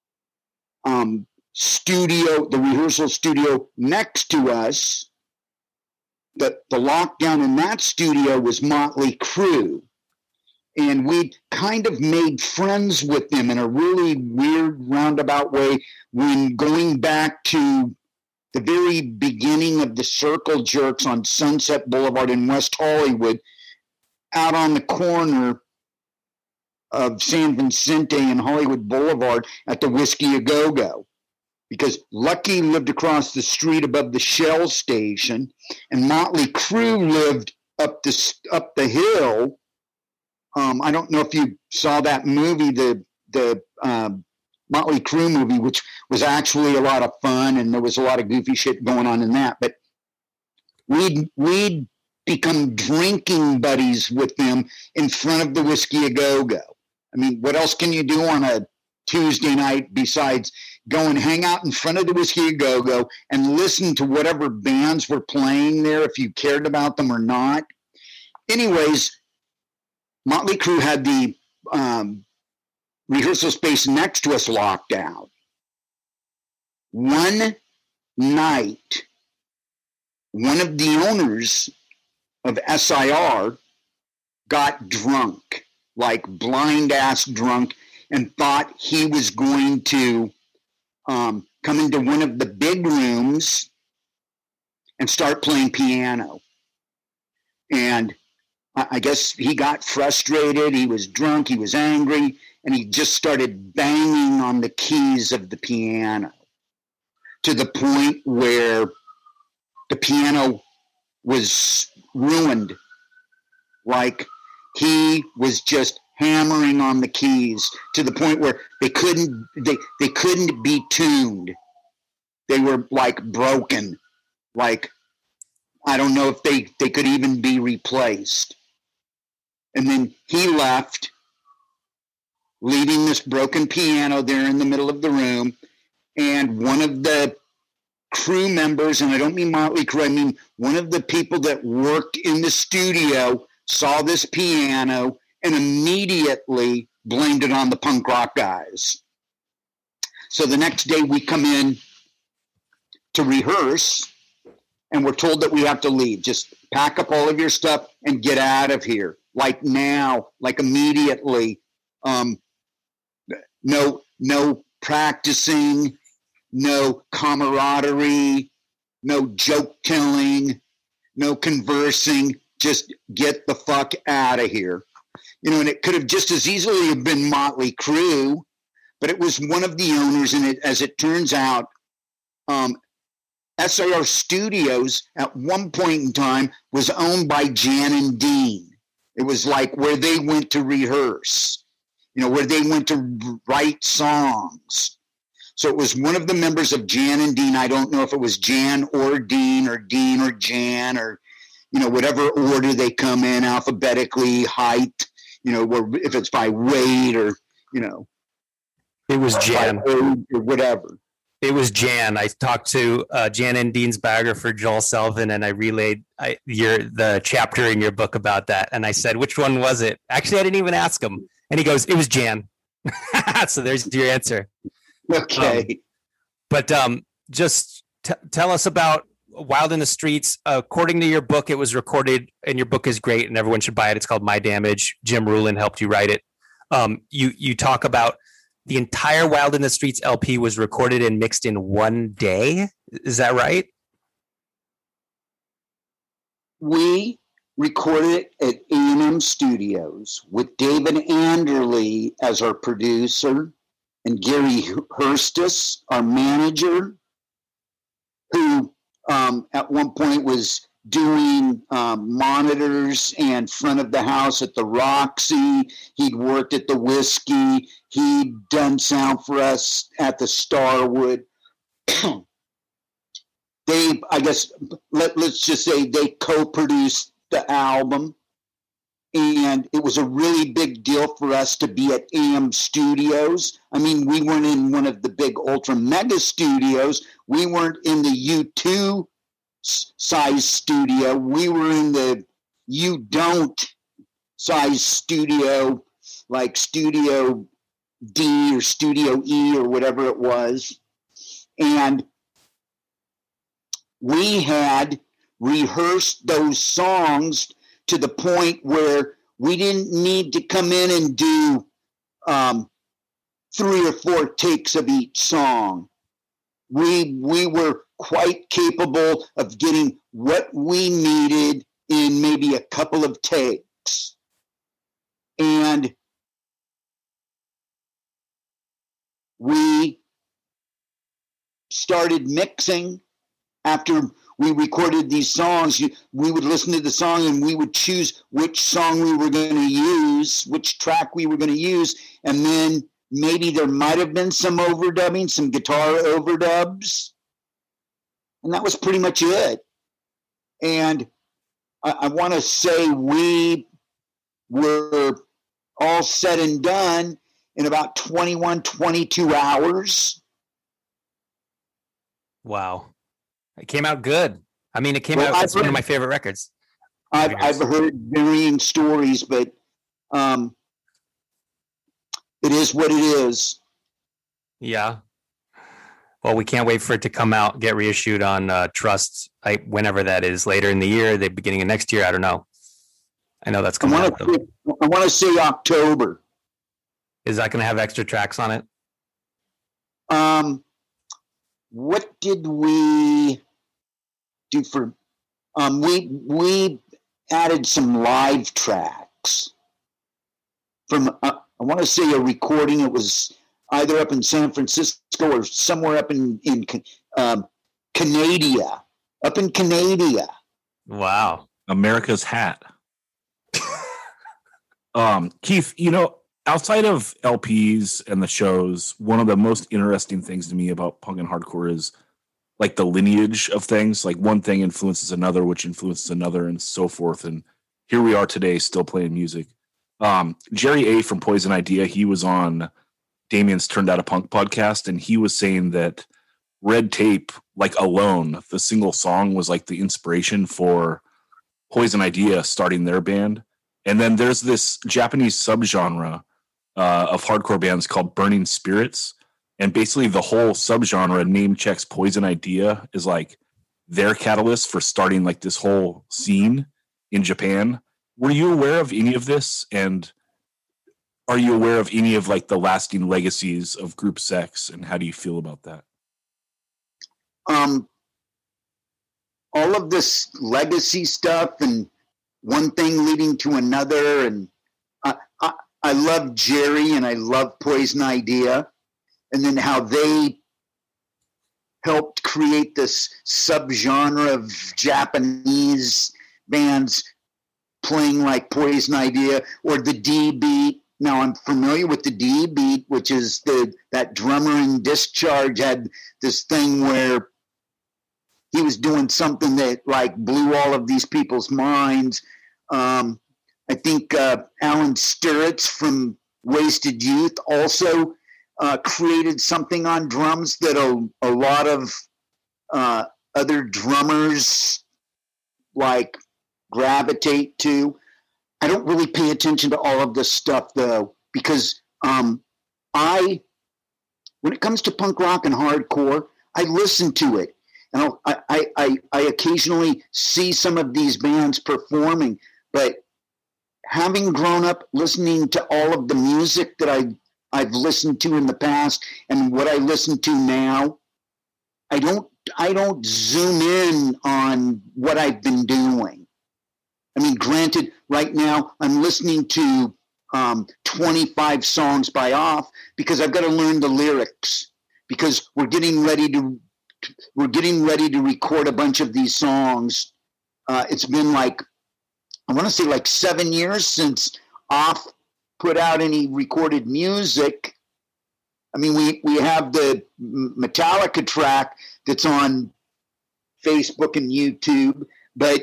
um, studio, the rehearsal studio next to us, the, the lockdown in that studio was Motley Crue. And we kind of made friends with them in a really weird roundabout way when going back to the very beginning of the Circle Jerks on Sunset Boulevard in West Hollywood, out on the corner of San Vicente and Hollywood Boulevard at the Whiskey A Go Go. Because Lucky lived across the street above the Shell station, and Motley Crue lived up the, up the hill. Um, I don't know if you saw that movie, the the um, Motley Crue movie, which was actually a lot of fun, and there was a lot of goofy shit going on in that. But we'd we'd become drinking buddies with them in front of the Whiskey A Go Go. I mean, what else can you do on a Tuesday night besides go and hang out in front of the Whiskey A Go Go and listen to whatever bands were playing there, if you cared about them or not? Anyways, Motley Crue had the um, rehearsal space next to us locked down. One night, one of the owners of S I R got drunk, like blind ass drunk, and thought he was going to um, come into one of the big rooms and start playing piano. And I guess he got frustrated. He was drunk. He was angry. And he just started banging on the keys of the piano to the point where the piano was ruined. Like he was just hammering on the keys to the point where they couldn't they they couldn't be tuned. They were like broken. Like I don't know if they, they could even be replaced. And then he left, leaving this broken piano there in the middle of the room. And one of the crew members, and I don't mean Motley Crue, I mean one of the people that worked in the studio saw this piano and immediately blamed it on the punk rock guys. So the next day we come in to rehearse, and we're told that we have to leave. Just pack up all of your stuff and get out of here. Like now, like immediately. Um, no, no practicing, no camaraderie, no joke telling, no conversing. Just get the fuck out of here. You know, and it could have just as easily have been Motley Crue, but it was one of the owners, and it, as it turns out, um, S A R Studios at one point in time was owned by Jan and Dean. It was like where they went to rehearse, you know, where they went to write songs. So it was one of the members of Jan and Dean. I don't know if it was Jan or Dean or Dean or Jan or, you know, whatever order they come in alphabetically, height, you know, or if it's by weight or, you know.
It was Jan.
Or whatever.
It was Jan. I talked to uh, Jan and Dean's biographer, Joel Selvin, and I relayed I, your the chapter in your book about that. And I said, which one was it? Actually, I didn't even ask him. And he goes, it was Jan. So there's your answer.
Okay.
Um, but um, just t- tell us about Wild in the Streets. Uh, according to your book, it was recorded, and your book is great, and everyone should buy it. It's called My Damage. Jim Rulin helped you write it. Um, you you talk about the entire Wild in the Streets L P was recorded and mixed in one day. Is that right?
We recorded it at A and M Studios with David Anderle as our producer and Gary Hurstis, our manager, who um, at one point was doing um, monitors and front of the house at the Roxy. He'd worked at the Whiskey. He'd done sound for us at the Starwood. They, I guess, let, let's just say they co-produced the album. And it was a really big deal for us to be at A M Studios. I mean, we weren't in one of the big ultra mega studios. We weren't in the U two size studio. We were in the you don't size studio, like Studio D or Studio E or whatever it was. And we had rehearsed those songs to the point where we didn't need to come in and do um, three or four takes of each song. We we were quite capable of getting what we needed in maybe a couple of takes. And we started mixing after we recorded these songs. We would listen to the song and we would choose which song we were going to use, which track we were going to use, and then maybe there might have been some overdubbing, some guitar overdubs. And that was pretty much it. And I, I want to say we were all said and done in about twenty-one, twenty-two hours.
Wow. It came out good. I mean, it came
well,
out, it's
heard,
one of my favorite records.
I've, I've heard varying stories, but um, it is what it is.
Yeah. Well, we can't wait for it to come out, get reissued on uh, Trust, I, whenever that is, later in the year, the beginning of next year. I don't know. I know that's coming
I
out.
Say, I want to say October.
Is that going to have extra tracks on it?
Um, what did we do for? Um, we we added some live tracks from. Uh, I want to say a recording. It was either up in San Francisco or somewhere up in in um, Canada, up in Canada.
Wow,
America's Hat. Um, Keith, you know, outside of L Ps and the shows, one of the most interesting things to me about punk and hardcore is like the lineage of things. Like one thing influences another, which influences another, and so forth. And here we are today, still playing music. Um, Jerry A from Poison Idea, he was on Damien's Turned Out a Punk podcast, and he was saying that Red Tape, like alone, the single song was like the inspiration for Poison Idea starting their band. And then there's this Japanese subgenre uh, of hardcore bands called Burning Spirits. And basically the whole subgenre name checks Poison Idea is like their catalyst for starting like this whole scene in Japan. Were you aware of any of this? And are you aware of any of like the lasting legacies of Group Sex? And how do you feel about that?
Um, all of this legacy stuff and one thing leading to another. And I, I, I love Jerry and I love Poison Idea. And then how they helped create this subgenre of Japanese bands playing like Poison Idea or the D Beat. Now I'm familiar with the D Beat, which is the that drummer in Discharge had this thing where he was doing something that like blew all of these people's minds. Um, I think uh, Alan Sturritz from Wasted Youth also uh, created something on drums that a, a lot of uh, other drummers like gravitate to. I don't really pay attention to all of this stuff though, because um, I, when it comes to punk rock and hardcore, I listen to it. And I'll, I, I, I occasionally see some of these bands performing, but having grown up listening to all of the music that I, I've listened to in the past and what I listen to now, I don't, I don't zoom in on what I've been doing. I mean, granted, right now I'm listening to um, twenty-five songs by Off because I've got to learn the lyrics because we're getting ready to we're getting ready to record a bunch of these songs. Uh, it's been like I want to say like seven years since Off put out any recorded music. I mean, we we have the Metallica track that's on Facebook and YouTube, but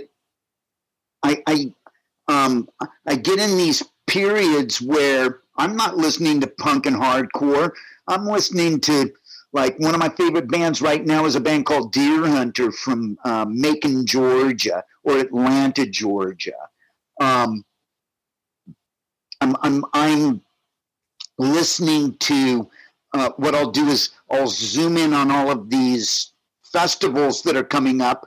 I, I, um, I get in these periods where I'm not listening to punk and hardcore. I'm listening to, like, one of my favorite bands right now is a band called Deer Hunter from uh, Macon, Georgia, or Atlanta, Georgia. Um, I'm, I'm, I'm listening to uh, what I'll do is I'll zoom in on all of these festivals that are coming up.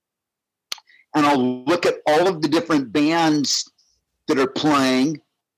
And I'll look at all of the different bands that are playing.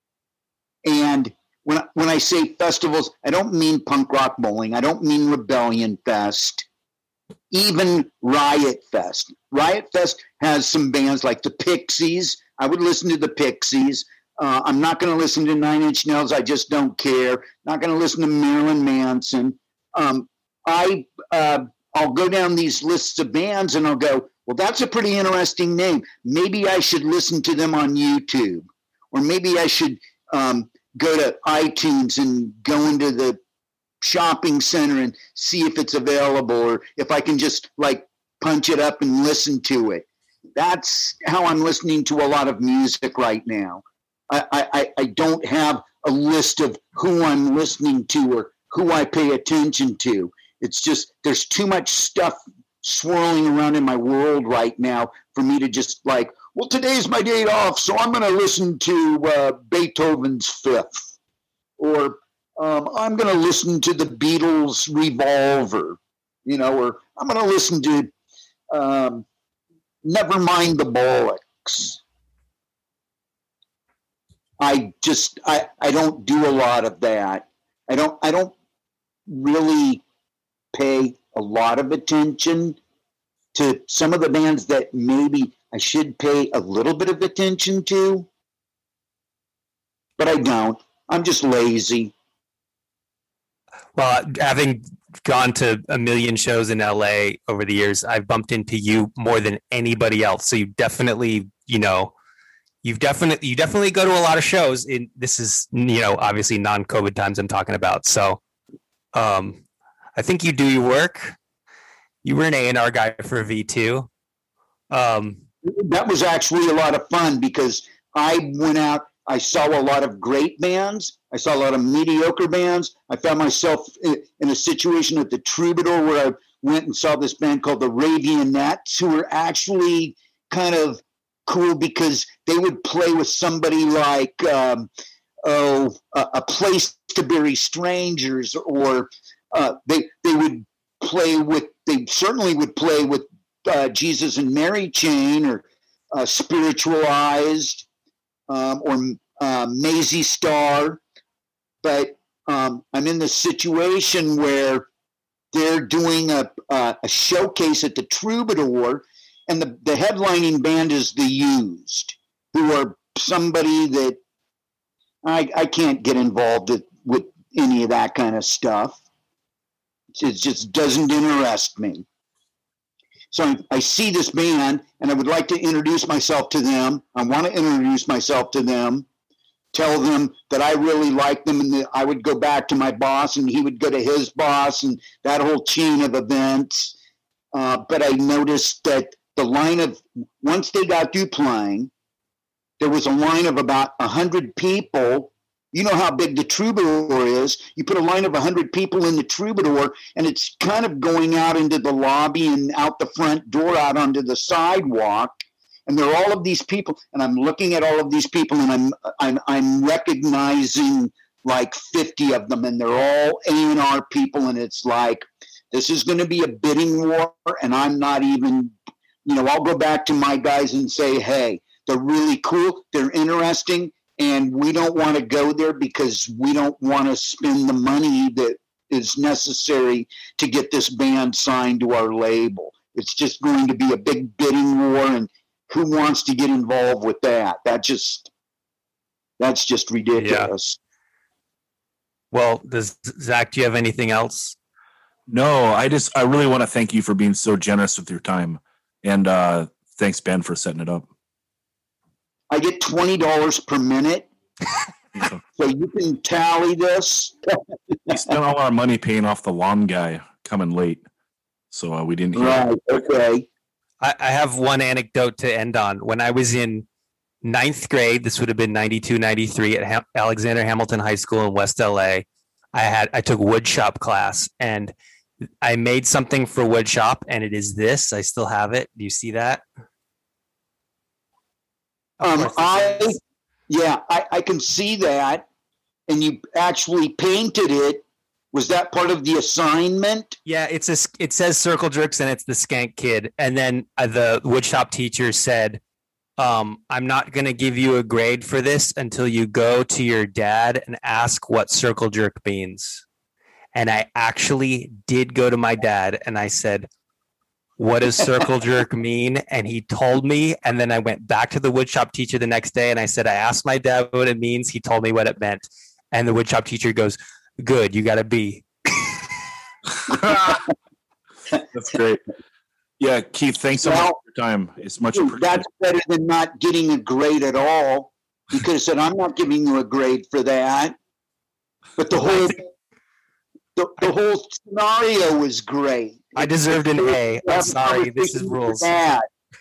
And when, when I say festivals, I don't mean Punk Rock Bowling. I don't mean Rebellion Fest. Even Riot Fest. Riot Fest has some bands like the Pixies. I would listen to the Pixies. Uh, I'm not going to listen to Nine Inch Nails. I just don't care. Not going to listen to Marilyn Manson. Um, I, uh, I'll go down these lists of bands and I'll go, well, that's a pretty interesting name. Maybe I should listen to them on YouTube. Or maybe I should um, go to iTunes and go into the shopping center and see if it's available or if I can just like punch it up and listen to it. That's how I'm listening to a lot of music right now. I, I, I don't have a list of who I'm listening to or who I pay attention to. It's just there's too much stuff swirling around in my world right now for me to just like, well, today's my day off, so I'm going to listen to uh, Beethoven's Fifth. Or um, I'm going to listen to the Beatles' Revolver, you know, or I'm going to listen to um, Never Mind the Bollocks. I just, I, I don't do a lot of that. I don't, I don't really pay a lot of attention to some of the bands that maybe I should pay a little bit of attention to, but I don't. I'm just lazy.
Well, having gone to a million shows in L A over the years, I've bumped into you more than anybody else. So you definitely, you know, you've definitely you definitely go to a lot of shows. In this is you know obviously non-COVID times I'm talking about. So, um, I think you do your work. You were an A and R guy for V two. Um,
that was actually a lot of fun because I went out. I saw a lot of great bands. I saw a lot of mediocre bands. I found myself in a situation at the Troubadour where I went and saw this band called the Ravionettes, who were actually kind of cool because they would play with somebody like um, oh, a, a Place to Bury Strangers, or uh, they they would play with. They certainly would play with uh, Jesus and Mary Chain, or uh, Spiritualized. Um, or uh, Maisie Star, but um, I'm in this situation where they're doing a, a, a showcase at the Troubadour, and the, the headlining band is The Used, who are somebody that I, I can't get involved with, with any of that kind of stuff. It just doesn't interest me. So I, I see this band, and I would like to introduce myself to them. I want to introduce myself to them, tell them that I really like them, and that I would go back to my boss, and he would go to his boss, and that whole chain of events. Uh, but I noticed that the line of, once they got through playing, there was a line of about one hundred people. You know how big the Troubadour is. You put a line of one hundred people in the Troubadour, and it's kind of going out into the lobby and out the front door, out onto the sidewalk. And there are all of these people, and I'm looking at all of these people, and I'm I'm, I'm recognizing like fifty of them, and they're all A and R people, and it's like, this is going to be a bidding war, and I'm not even, you know, I'll go back to my guys and say, hey, they're really cool, they're interesting, and we don't want to go there because we don't want to spend the money that is necessary to get this band signed to our label. It's just going to be a big bidding war, and who wants to get involved with that? That just, that's just ridiculous.
Yeah. Well, does Zach, do you have anything else?
No, I just, I really want to thank you for being so generous with your time. And uh, thanks, Ben, for setting it up.
I get twenty dollars per minute, so you can tally this.
We spent all our money paying off the lawn guy coming late, so uh, we didn't hear.
Right, okay.
I, I have one anecdote to end on. When I was in ninth grade, this would have been ninety-two, ninety-three at ha- Alexander Hamilton High School in West L A. I had I took woodshop class, and I made something for woodshop, and it is this. I still have it. Do you see that?
Um, I, yeah, I, I can see that. And you actually painted it. Was that part of the assignment?
Yeah, it's a, it says Circle Jerks, and it's the Skank Kid. And then uh, the woodshop teacher said, um, I'm not going to give you a grade for this until you go to your dad and ask what Circle Jerk means. And I actually did go to my dad, and I said, what does Circle Jerk mean? And he told me, and then I went back to the woodshop teacher the next day, and I said, I asked my dad what it means. He told me what it meant. And the woodshop teacher goes, good, you got a B.
That's great. Yeah, Keith, thanks so well, much for your time. It's much appreciated.
That's better than not getting a grade at all. You could have said, I'm not giving you a grade for that. But the whole the, the whole scenario was great.
I deserved an A. I'm sorry. This is rules.
Yeah.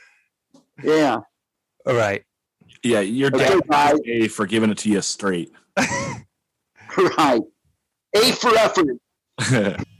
All right.
Yeah, your dad got A for giving it to you straight.
Right. A for effort.